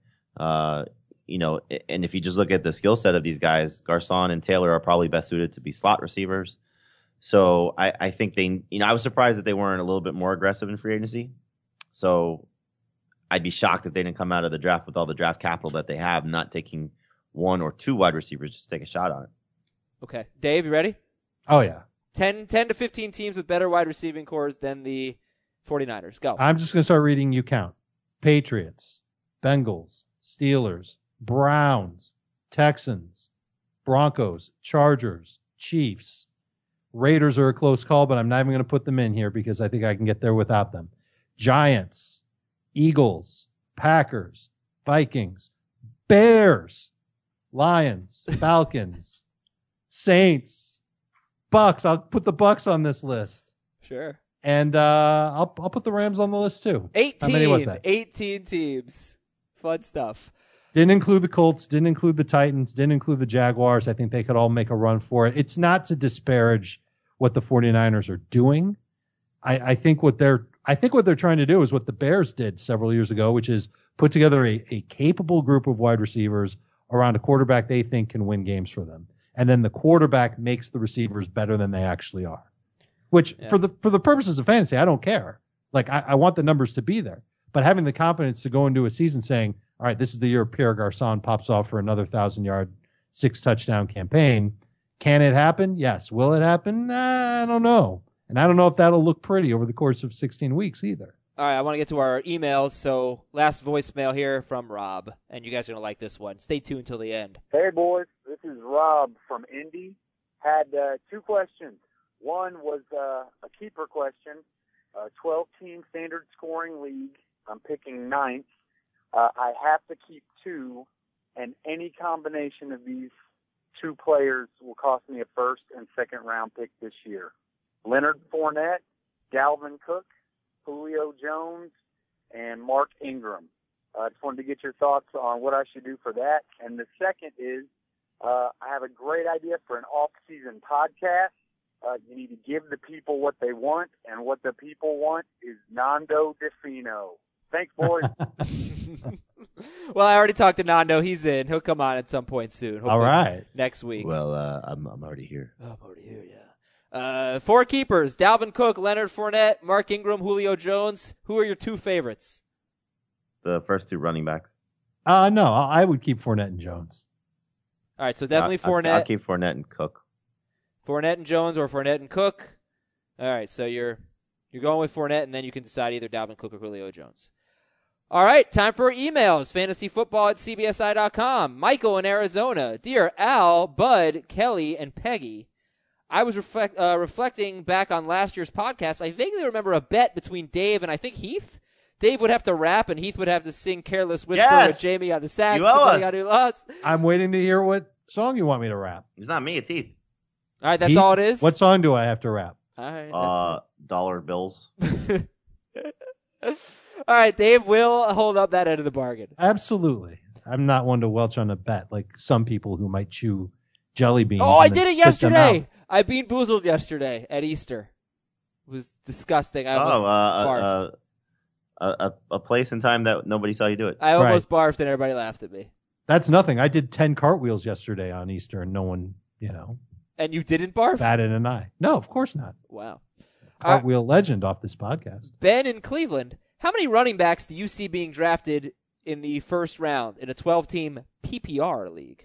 You know, and if you just look at the skill set of these guys, Garçon and Taylor are probably best suited to be slot receivers. So I think I was surprised that they weren't a little bit more aggressive in free agency. So I'd be shocked if they didn't come out of the draft with all the draft capital that they have, not taking 1 or 2 wide receivers just to take a shot on it. Okay. Dave, you ready? Oh, yeah. 10 to 15 teams with better wide receiving cores than the 49ers. Go. I'm just going to start reading you count. Patriots, Bengals, Steelers, Browns, Texans, Broncos, Chargers, Chiefs. Raiders are a close call, but I'm not even going to put them in here because I think I can get there without them. Giants, Eagles, Packers, Vikings, Bears, Lions, Falcons, Saints, Bucks. I'll put the Bucks on this list. Sure. And I'll put the Rams on the list too. 18. How many was that? 18 teams. Fun stuff. Didn't include the Colts, didn't include the Titans, didn't include the Jaguars. I think they could all make a run for it. It's not to disparage what the 49ers are doing. I think what they're trying to do is what the Bears did several years ago, which is put together a capable group of wide receivers around a quarterback they think can win games for them. And then the quarterback makes the receivers better than they actually are. Which for the purposes of fantasy, I don't care. Like I want the numbers to be there. But having the confidence to go into a season saying, all right, this is the year Pierre Garçon pops off for another 1,000-yard, 6-touchdown campaign. Can it happen? Yes. Will it happen? I don't know. And I don't know if that'll look pretty over the course of 16 weeks either. All right, I want to get to our emails. So last voicemail here from Rob, and you guys are going to like this one. Stay tuned until the end. Hey, boys. This is Rob from Indy. Had 2 questions. One was a keeper question, 12-team standard scoring league. I'm picking 9th. I have to keep 2, and any combination of these 2 players will cost me a first and second round pick this year. Leonard Fournette, Dalvin Cook, Julio Jones, and Mark Ingram. I just wanted to get your thoughts on what I should do for that. And the second is I have a great idea for an off-season podcast. You need to give the people what they want, and what the people want is Nando DeFino. Thanks, boys. Well, I already talked to Nando. He's in. He'll come on at some point soon. Hopefully all right. next week. Well, I'm already here. Oh, I'm already here, yeah. 4 keepers, Dalvin Cook, Leonard Fournette, Mark Ingram, Julio Jones. Who are your 2 favorites? the first two running backs. No, I would keep Fournette and Jones. All right, so definitely Fournette. I'll keep Fournette and Cook. Fournette and Jones or Fournette and Cook. All right, so you're going with Fournette, and then you can decide either Dalvin Cook or Julio Jones. All right, time for emails. fantasyfootball@cbsi.com. Michael in Arizona. Dear Al, Bud, Kelly, and Peggy, I was reflecting back on last year's podcast. I vaguely remember a bet between Dave and I think Heath. Dave would have to rap, and Heath would have to sing Careless Whisper with Jamie on the sax. You owe us. Who lost. I'm waiting to hear what song you want me to rap. It's not me, it's Heath. All right, that's Heath, all it is? What song do I have to rap? All right, Dollar bills. All right, Dave will hold up that end of the bargain. Absolutely. I'm not one to welch on a bet like some people who might chew jelly beans. Oh, I and did then it spit them yesterday. out. I bean boozled yesterday at Easter. It was disgusting. I almost barfed. A place and time that nobody saw you do it. I almost barfed and everybody laughed at me. That's nothing. I did 10 cartwheels yesterday on Easter and no one, And you didn't barf? batted an eye. No, of course not. Wow. Cartwheel legend off this podcast. Ben in Cleveland, how many running backs do you see being drafted in the first round in a 12-team PPR league?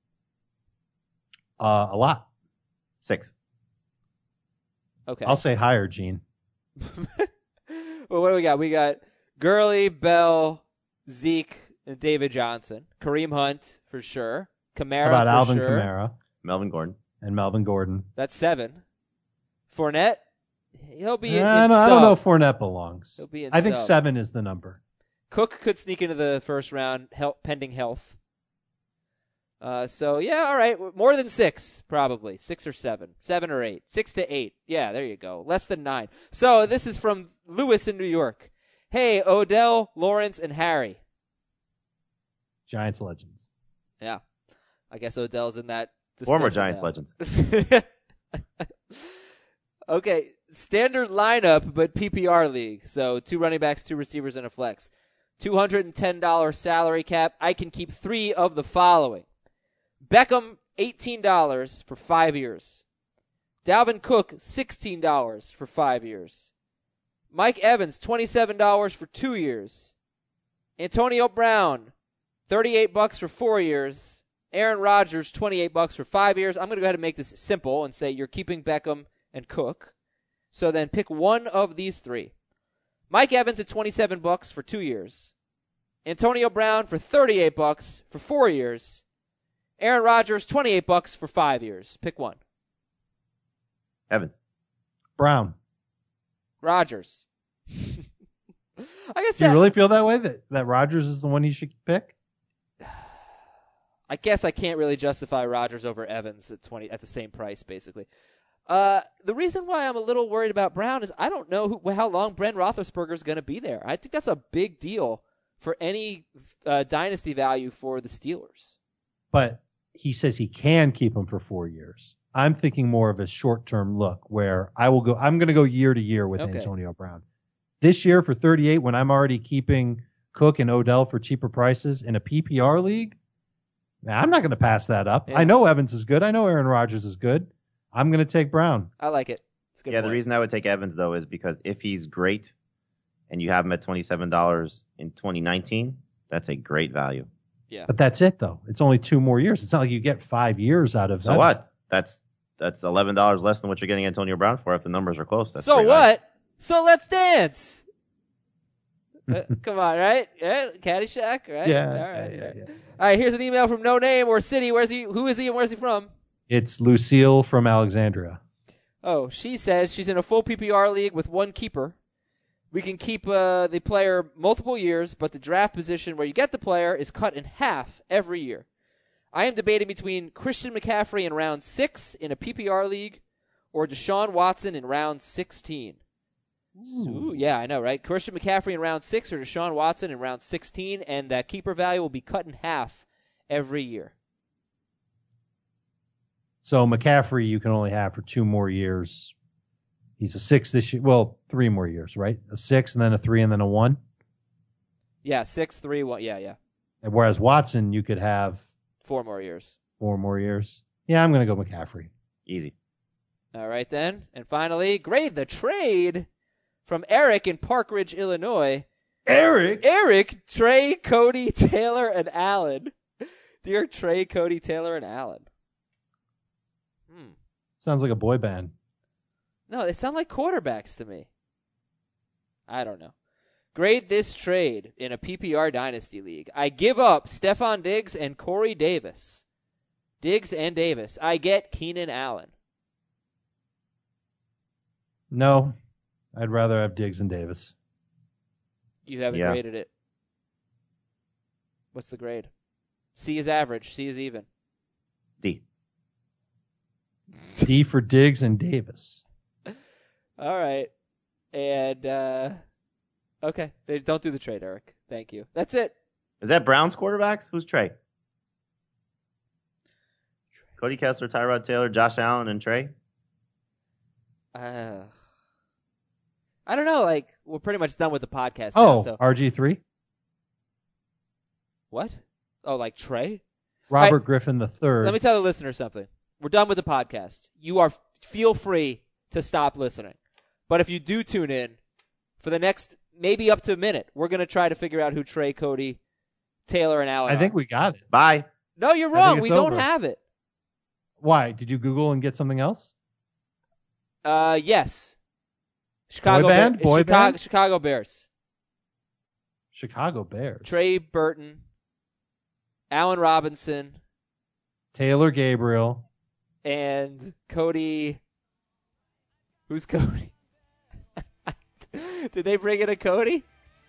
A lot. 6. Okay. I'll say higher, Gene. Well, what do we got? We got Gurley, Bell, Zeke, and David Johnson. Kareem Hunt, for sure. Kamara, How about for Alvin sure. Kamara? Melvin Gordon. And Melvin Gordon. That's 7. Fournette, he'll be in I sub. don't know if Fournette belongs. He'll be in I think sub. 7 is the number. Cook could sneak into the first round, pending health. So, yeah, all right. More than 6, probably. 6 or 7. 7 or 8. 6 to 8. Yeah, there you go. Less than 9. So, this is from Lewis in New York. Hey, Odell, Lawrence, and Harry. Giants legends. Yeah. I guess Odell's in that Former discussion Giants now. legends. Okay, standard lineup, but PPR league. So 2 running backs, 2 receivers, and a flex. $210 salary cap. I can keep 3 of the following. Beckham, $18 for 5 years. Dalvin Cook, $16 for 5 years. Mike Evans, $27 for 2 years. Antonio Brown, $38 for 4 years. Aaron Rodgers, $28 for 5 years. I'm going to go ahead and make this simple and say you're keeping Beckham and Cook. So then pick one of these 3. Mike Evans at $27 for 2 years. Antonio Brown for $38 for 4 years. Aaron Rodgers, $28 for 5 years. Pick one. Evans. Brown. Rodgers. I guess Do you really feel that way, that Rodgers is the one he should pick? I guess I can't really justify Rodgers over Evans at the same price, basically. The reason why I'm a little worried about Brown is I don't know how long Ben Roethlisberger is going to be there. I think that's a big deal for any dynasty value for the Steelers. But he says he can keep him for 4 years. I'm thinking more of a short-term look where I'm going to go year to year with Antonio Brown. This year for 38, when I'm already keeping Cook and Odell for cheaper prices in a PPR league, man, I'm not going to pass that up. Yeah. I know Evans is good. I know Aaron Rodgers is good. I'm going to take Brown. I like it. It's a good Yeah, point. the reason I would take Evans, though, is because if he's great and you have him at $27 in 2019, that's a great value. Yeah. But that's it, though. It's only 2 more years. It's not like you get 5 years out of So Evans. what? That's $11 less than what you're getting Antonio Brown for if the numbers are close. That's So great what? value. So let's dance. Come on, right? Yeah, Caddyshack, right? Yeah, All right. yeah. All right, here's an email from No Name or City. Who is he and where's he from? It's Lucille from Alexandria. Oh, she says she's in a full PPR league with 1 keeper. We can keep the player multiple years, but the draft position where you get the player is cut in half every year. I am debating between Christian McCaffrey in round 6 in a PPR league or Deshaun Watson in round 16. Ooh, yeah, I know, right? Christian McCaffrey in round 6 or Deshaun Watson in round 16, and that keeper value will be cut in half every year. So McCaffrey you can only have for 2 more years. He's a 6 this year. Well, 3 more years, right? A 6 and then a 3 and then a 1. Yeah, 6, 3, 1. Yeah. And whereas Watson you could have 4 more years. 4 more years. Yeah, I'm going to go McCaffrey. Easy. All right, then. And finally, grade the trade from Eric in Park Ridge, Illinois. Eric, Trey, Cody, Taylor, and Allen. Dear Trey, Cody, Taylor, and Allen. Sounds like a boy band. No, they sound like quarterbacks to me. I don't know. Grade this trade in a PPR Dynasty League. I give up Stephon Diggs and Corey Davis. Diggs and Davis. I get Keenan Allen. No, I'd rather have Diggs and Davis. You haven't graded it. What's the grade? C is average. C is even. D. D for Diggs and Davis. All right. And, okay. Don't do the trade, Eric. Thank you. That's it. Is that Browns quarterbacks? Who's Trey? Cody Kessler, Tyrod Taylor, Josh Allen, and Trey? I don't know. Like, we're pretty much done with the podcast now. Oh, So. RG3? What? Oh, like Trey? Robert Griffin III. Let me tell the listener something. We're done with the podcast. Feel free to stop listening. But if you do tune in for the next, maybe up to a minute, we're going to try to figure out who Trey, Cody, Taylor, and Allen I think are. we got it. Bye. No, you're wrong. We don't have it. Why? Did you Google and get something else? Yes. Chicago band? Chicago Bears. Chicago Bears. Trey Burton, Allen Robinson, Taylor Gabriel, and Cody. Who's Cody? Did they bring in a Cody?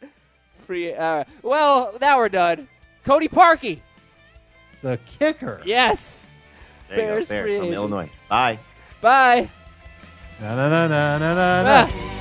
Well, now we're done. Cody Parkey. The kicker. Yes. There you Bears go. Bears free from agents. Illinois. Bye. Bye. Na na na na na na.